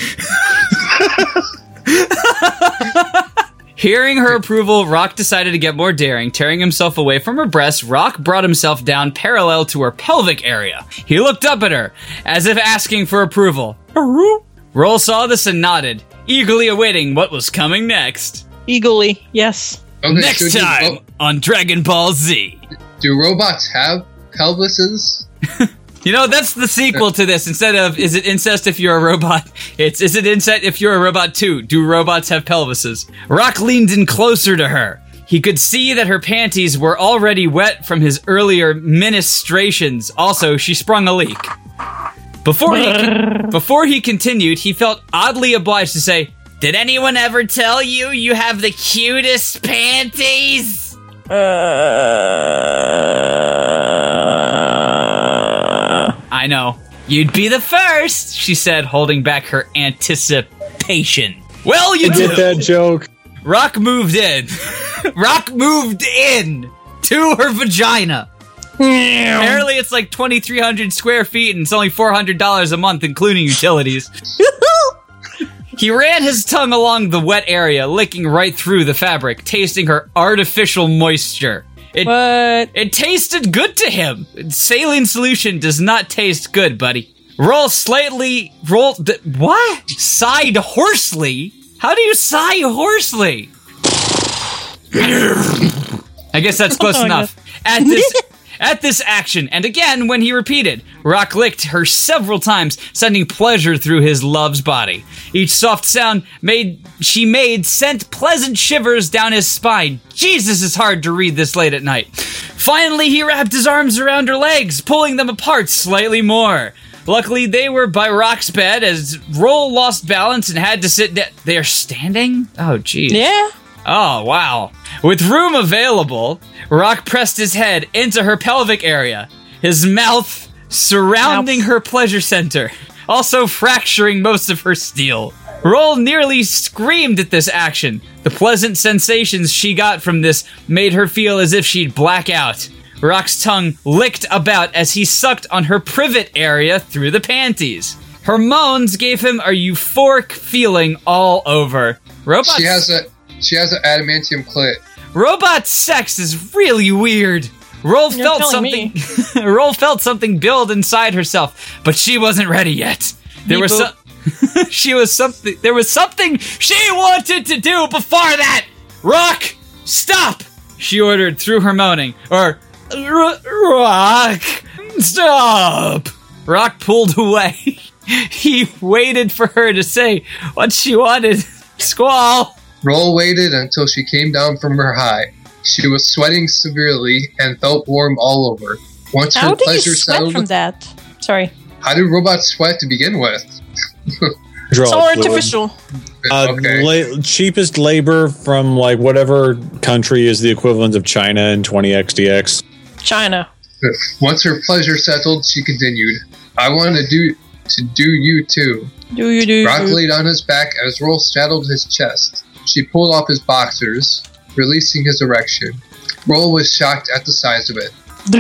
Hearing her approval, Rock decided to get more daring. Tearing himself away from her breasts, Rock brought himself down parallel to her pelvic area. He looked up at her, as if asking for approval. Roll saw this and nodded, eagerly awaiting what was coming next. Eagerly, yes. Okay, Next so do time ro- on Dragon Ball Z. do robots have pelvises? You know, that's the sequel to this. Instead of, is it incest if you're a robot? It's, is it incest if you're a robot too? Do robots have pelvises? Rock leaned in closer to her. He could see that her panties were already wet from his earlier ministrations. Also, she sprung a leak. Before he con- before he continued, he felt oddly obliged to say, "Did anyone ever tell you you have the cutest panties?" Uh... I know. You'd be the first, she said, holding back her anticipation. Well, you get that joke. Rock moved in. Rock moved in to her vagina. Apparently, it's like twenty-three hundred square feet, and it's only four hundred dollars a month, including utilities. He ran his tongue along the wet area, licking right through the fabric, tasting her artificial moisture. It, what? It tasted good to him. Saline solution does not taste good, buddy. Roll slightly... Roll... Th- what? Sighed hoarsely? How do you sigh hoarsely? I guess that's close Oh, enough. At this... At this action, and again when he repeated, Rock licked her several times, sending pleasure through his love's body. Each soft sound made she made sent pleasant shivers down his spine. Jesus, it's hard to read this late at night. Finally, he wrapped his arms around her legs, pulling them apart slightly more. Luckily, they were by Rock's bed as Roll lost balance and had to sit down. They are standing? Oh, geez. Yeah. Oh, wow. With room available, Rock pressed his head into her pelvic area, his mouth surrounding her pleasure center, also fracturing most of her steel. Roll nearly screamed at this action. The pleasant sensations she got from this made her feel as if she'd black out. Rock's tongue licked about as he sucked on her privet area through the panties. Her moans gave him a euphoric feeling all over. Robots- She has a she has an adamantium clit. Robot sex is really weird. Roll You're felt telling something. Roll felt something build inside herself, but she wasn't ready yet. There Me was boo. some. she was something. There was something she wanted to do before that. Rock, stop! She ordered through her moaning. Or, Rock, stop! Rock pulled away. He waited for her to say what she wanted. Squall. Roll waited until she came down from her high. She was sweating severely and felt warm all over. Once How her do you pleasure sweat settled, from that? Sorry. how do robots sweat to begin with? Draw It's all fluid. artificial. Uh, Okay. la- cheapest labor from like whatever country is the equivalent of China in twenty X D X. China. Once her pleasure settled, she continued, "I want to do to do you too." Do you do? Rock laid on his back as Roll straddled his chest. She pulled off his boxers, releasing his erection. Roll was shocked at the size of it.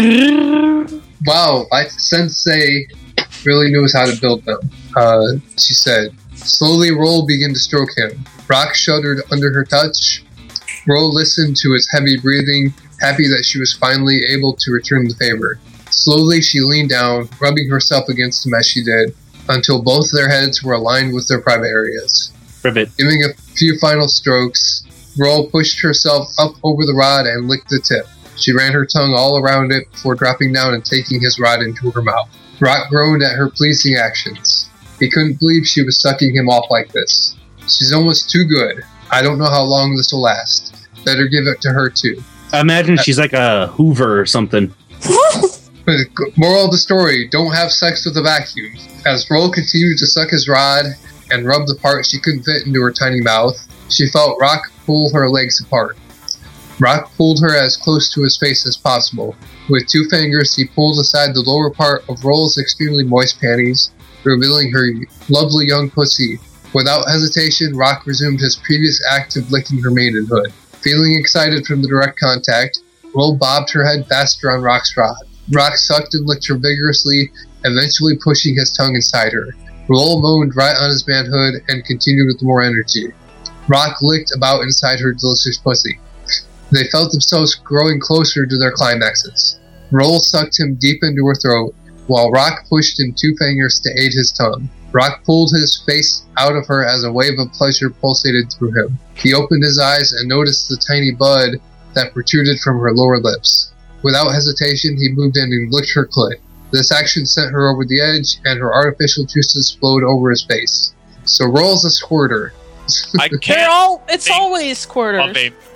Wow, Light Sensei really knows how to build them, uh, she said. Slowly, Roll began to stroke him. Rock shuddered under her touch. Roll listened to his heavy breathing, happy that she was finally able to return the favor. Slowly, she leaned down, rubbing herself against him as she did, until both their heads were aligned with their private areas. Ribbit. Giving a few final strokes, Roll pushed herself up over the rod and licked the tip. She ran her tongue all around it before dropping down and taking his rod into her mouth. Rock groaned at her pleasing actions. He couldn't believe she was sucking him off like this. She's almost too good. I don't know how long this will last. Better give it to her too. I imagine she's like a Hoover or something. Moral of the story, don't have sex with a vacuum. As Roll continued to suck his rod and rub the part she couldn't fit into her tiny mouth, she felt Rock pull her legs apart. Rock pulled her as close to his face as possible. With two fingers, he pulled aside the lower part of Roll's extremely moist panties, revealing her lovely young pussy. Without hesitation, Rock resumed his previous act of licking her maidenhood. Feeling excited from the direct contact, Roll bobbed her head faster on Rock's rod. Rock sucked and licked her vigorously, eventually pushing his tongue inside her. Roll moaned right on his manhood and continued with more energy. Rock licked about inside her delicious pussy. They felt themselves growing closer to their climaxes. Roll sucked him deep into her throat, while Rock pushed in two fingers to aid his tongue. Rock pulled his face out of her as a wave of pleasure pulsated through him. He opened his eyes and noticed the tiny bud that protruded from her lower lips. Without hesitation, he moved in and licked her clit. This action sent her over the edge, and her artificial juices flowed over his face. So Roll's a squirter. I They're can't all. It's think always of quarters. a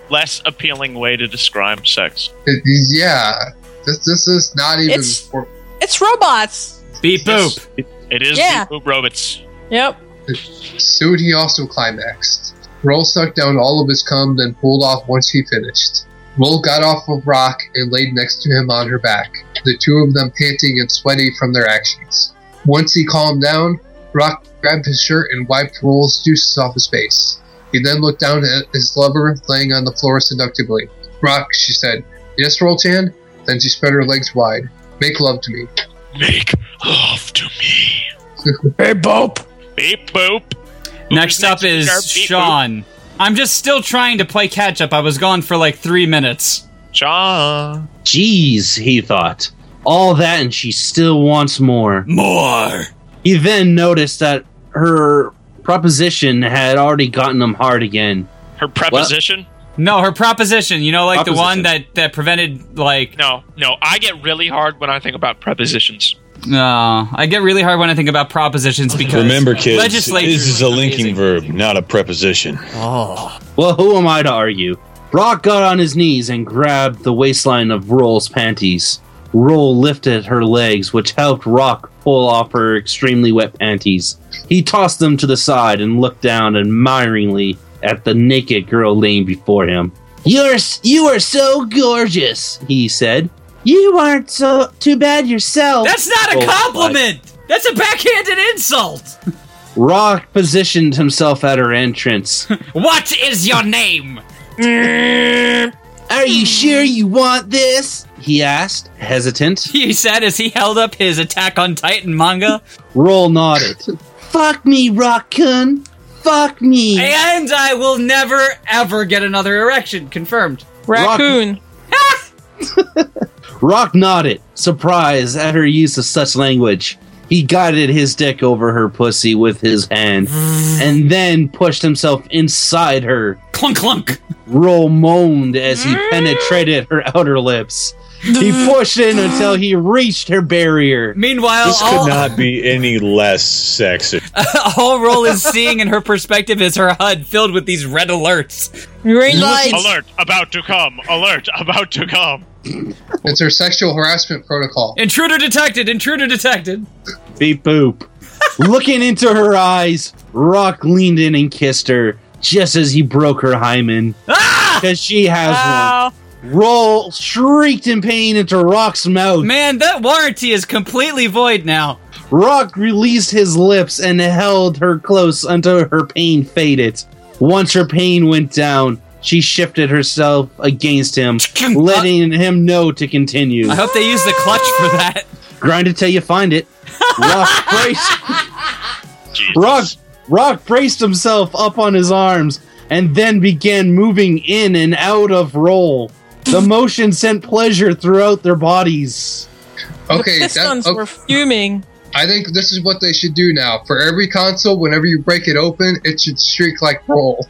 less appealing way to describe sex. It- yeah, this this is not even. It's- for- It's robots. Beep boop. It, it is Yeah. Beep Boop robots. Yep. Soon he also climaxed. Roll sucked down all of his cum, then pulled off once he finished. Roll got off of Rock and laid next to him on her back, the two of them panting and sweaty from their actions. Once he calmed down, Rock grabbed his shirt and wiped Roll's juices off his face. He then looked down at his lover laying on the floor seductively. Rock, she said. Yes, Roll-chan? Then she spread her legs wide. Make love to me. Make love to me. Hey, Boop. Beep Boop. Next Who's up next? is Beep Boop. Sean. I'm just still trying to play catch up. I was gone for like three minutes. Sean. Jeez, he thought. All that and she still wants more. More. He then noticed that her proposition had already gotten him hard again. Her preposition? No, her proposition. You know, like the one Proposition. that, that prevented, like... No, no. I get really hard when I think about prepositions. No, I get really hard when I think about propositions because... Remember, kids, legislature this is a linking amazing. verb, not a preposition. Oh. Well, who am I to argue? Rock got on his knees and grabbed the waistline of Roll's panties. Roll lifted her legs, which helped Rock pull off her extremely wet panties. He tossed them to the side and looked down admiringly at the naked girl laying before him. You're you are so gorgeous, he said. You aren't so too bad yourself. That's not a Roll compliment! That's a backhanded insult! Rock positioned himself at her entrance. What is your name? Are you sure you want this? He asked, hesitant. He said as he held up his Attack on Titan manga. Roll nodded. Fuck me, Rock-kun. Fuck me. And I will never, ever get another erection. Confirmed. Raccoon. Rock nodded, surprised at her use of such language. He guided his dick over her pussy with his hand, and then pushed himself inside her. Clunk clunk. Roll moaned as he penetrated her outer lips. He pushed in until he reached her barrier. Meanwhile, This all, could not be any less sexy. all Roll is seeing in her perspective is her H U D filled with these red alerts. Green lights. Alert, about to come. Alert, about to come. It's her sexual harassment protocol. Intruder detected. Intruder detected. Beep boop. Looking into her eyes, Rock leaned in and kissed her, just as he broke her hymen. Ah! Because she has Wow. one. Roll shrieked in pain into Rock's mouth. Man, that warranty is completely void now. Rock released his lips and held her close until her pain faded. Once her pain went down, she shifted herself against him, letting him know to continue. I hope they use the clutch for that. Grind it till you find it. Rock braced, Jesus. Rock, Rock braced himself up on his arms and then began moving in and out of Roll. The motion sent pleasure throughout their bodies. Okay, the that, Pistons okay, were fuming. I think this is what they should do now. For every console, whenever you break it open, it should shriek like Roll.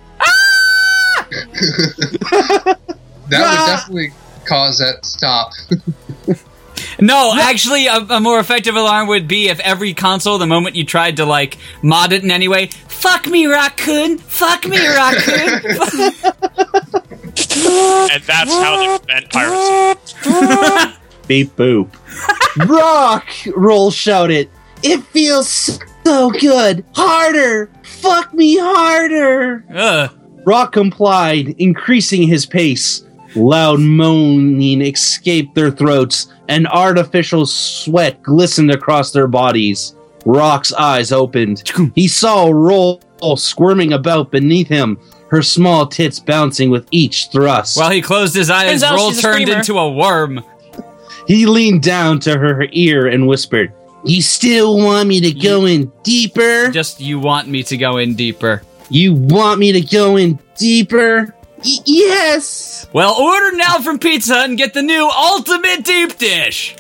That would definitely cause that to stop. No, actually, a, a more effective alarm would be if every console, the moment you tried to, like, mod it in any way, fuck me, Raccoon! Fuck me, Raccoon! And that's how they prevent piracy. Beep boop. Rock! Roll shouted. It feels so good. Harder! Fuck me harder! Ugh. Rock complied, increasing his pace. Loud moaning escaped their throats, and artificial sweat glistened across their bodies. Rock's eyes opened. He saw Roll squirming about beneath him, her small tits bouncing with each thrust. While he closed his eyes, Turns out Roll she's a turned screamer. into a worm. He leaned down to her ear and whispered, "You still want me to go in deeper? Just, you want me to go in deeper. You want me to go in deeper? Y- yes!" Well, order now from Pizza Hut and get the new Ultimate Deep Dish.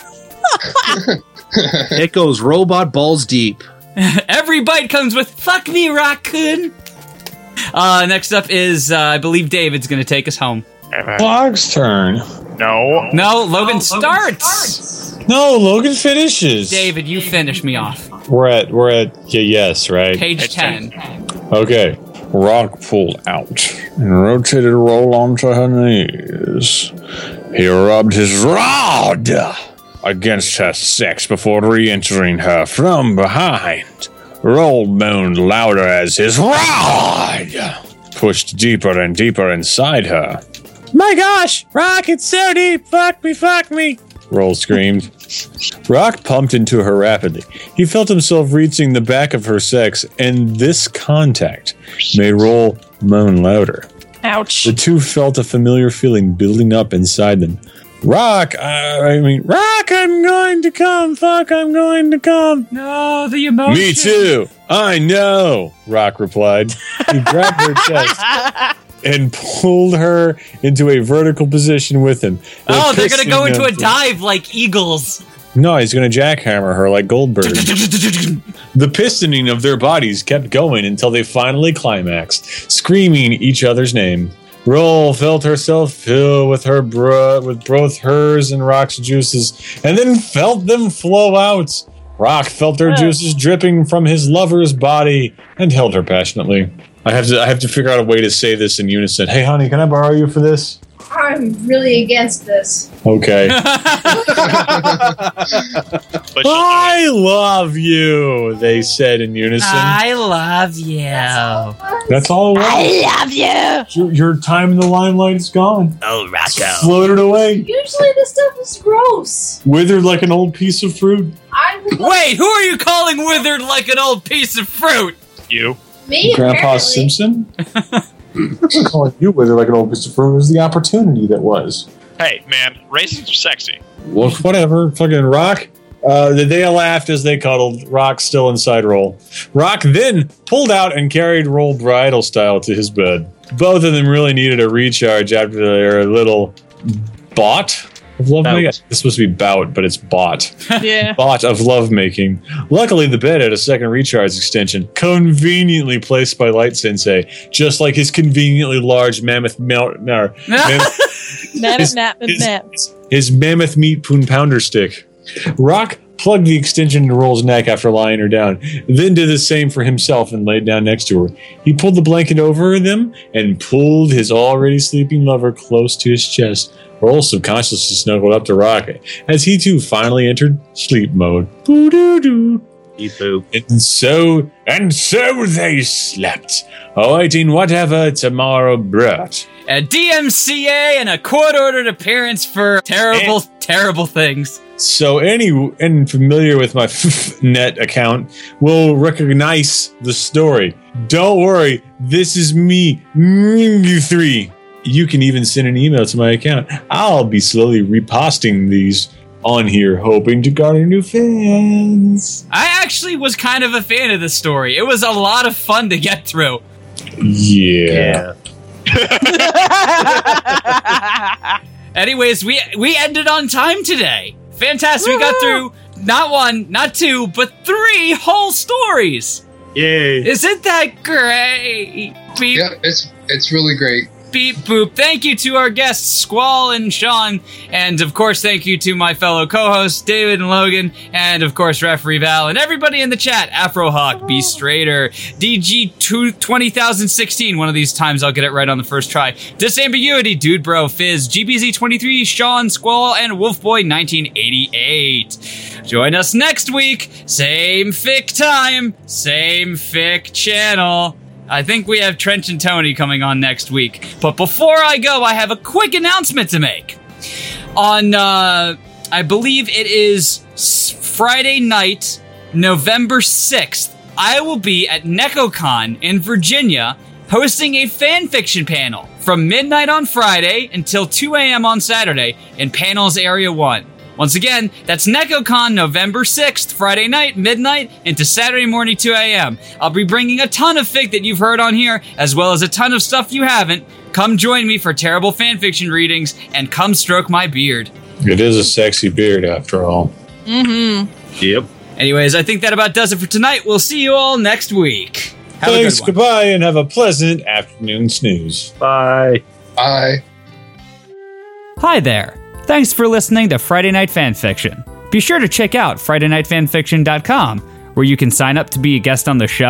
It goes robot balls deep. Every bite comes with "fuck me, Raccoon." Uh, next up is, uh, I believe David's going to take us home. Clog's turn. No. No, Logan starts. No, Logan finishes. David, you finish me off. We're at we're at yeah, yes, right? Page ten. Okay. Rock pulled out and rotated Roll onto her knees. He rubbed his rod against her sex before re-entering her from behind. Roll moaned louder as his rod pushed deeper and deeper inside her. My gosh, Rock, it's so deep. Fuck me, fuck me. Roll screamed. Rock pumped into her rapidly. He felt himself reaching the back of her sex, and this contact made Roll moan louder. Ouch. The two felt a familiar feeling building up inside them. Rock, uh, I mean, Rock, I'm going to come. Fuck, I'm going to come. No, the emotion. Me too. I know, Rock replied. He grabbed her chest and pulled her into a vertical position with him. The Oh, they're going to go piston into a of- dive like eagles. No, he's going to jackhammer her like Goldberg. The pistoning of their bodies kept going until they finally climaxed, screaming each other's name. Roll felt herself fill with her bro- with both hers and Rock's juices, and then felt them flow out. Rock felt her juices dripping from his lover's body and held her passionately. I have to I have to figure out a way to say this in unison. Hey, honey, can I borrow you for this? I'm really against this. Okay. But I love you, they said in unison. I love you. That's all it was. I love you. Your, your time in the limelight is gone. Oh, Rocco. Floated away. Usually this stuff is gross. Withered like an old piece of fruit. I would Wait, who are you calling withered like an old piece of fruit? you. me Grandpa apparently. Simpson? I'm calling you withered like an old piece of fruit. It was the opportunity that was. Hey, man, raisins are sexy. Well, whatever. Fucking Rock. Uh, they laughed as they cuddled. Rock still inside Roll. Rock then pulled out and carried Roll bridal style to his bed. Both of them really needed a recharge after their little bot of lovemaking. Bout. It's supposed to be bout, but it's bot. Yeah. Bot of lovemaking. Luckily, the bed had a second recharge extension, conveniently placed by Light Sensei, just like his conveniently large mammoth mount. mammoth Nap, his, nap, his- nap. his mammoth meat poon pounder stick. Rock plugged the extension into Roll's neck after lying her down, then did the same for himself and laid down next to her. He pulled the blanket over them and pulled his already sleeping lover close to his chest. Roll subconsciously snuggled up to Rock as he too finally entered sleep mode. Boo-doo-doo. And so, and so they slept, awaiting whatever tomorrow brought. A D M C A and a court-ordered appearance for terrible, terrible things. So any and familiar with my net account will recognize the story. Don't worry, this is me, you three. You can even send an email to my account. I'll be slowly reposting these on here, hoping to garner new fans. I actually was kind of a fan of this story. It was a lot of fun to get through. Yeah. Anyways, we we ended on time today. Fantastic. We got through not one, not two, but three whole stories. Yay. Isn't that great? Beep, Yeah, it's it's really great. beep, boop. Thank you to our guests, Squall and Sean. And, of course, thank you to my fellow co-hosts, David and Logan. And, of course, Referee Val. And everybody in the chat. Afrohawk, B. Straighter, D G twenty sixteen. One of these times I'll get it right on the first try. Disambiguity, Dude Bro, Fizz, G B Z twenty-three, Sean, Squall, and Wolfboy nineteen eighty-eight. Join us next week. Same fic time. Same fic channel. I think we have Trench and Tony coming on next week. But before I go, I have a quick announcement to make. On, uh, I believe it is s- Friday night, November sixth, I will be at NecoCon in Virginia hosting a fanfiction panel from midnight on Friday until two a.m. on Saturday in Panels Area one. Once again, that's NecoCon November sixth, Friday night, midnight, into Saturday morning, two a.m. I'll be bringing a ton of fic that you've heard on here, as well as a ton of stuff you haven't. Come join me for terrible fanfiction readings, and come stroke my beard. It is a sexy beard, after all. Mm-hmm. Yep. Anyways, I think that about does it for tonight. We'll see you all next week. Have Thanks, a good one. goodbye, and have a pleasant afternoon snooze. Bye. Bye. Hi there. Thanks for listening to Friday Night Fanfiction. Be sure to check out Friday Night Fanfiction dot com, where you can sign up to be a guest on the show,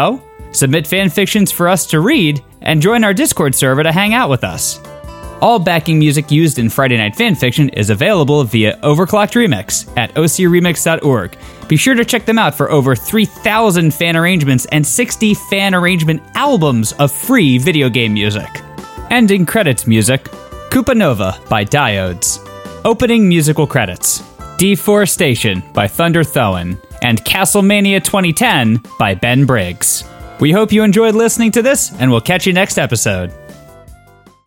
submit fanfictions for us to read, and join our Discord server to hang out with us. All backing music used in Friday Night Fanfiction is available via Overclocked Remix at o c remix dot org. Be sure to check them out for over three thousand fan arrangements and sixty fan arrangement albums of free video game music. Ending credits music, Koopa Nova by Diodes. Opening musical credits, Deforestation by Thunder Thoen, and Castlemania twenty ten by Ben Briggs. We hope you enjoyed listening to this, and we'll catch you next episode.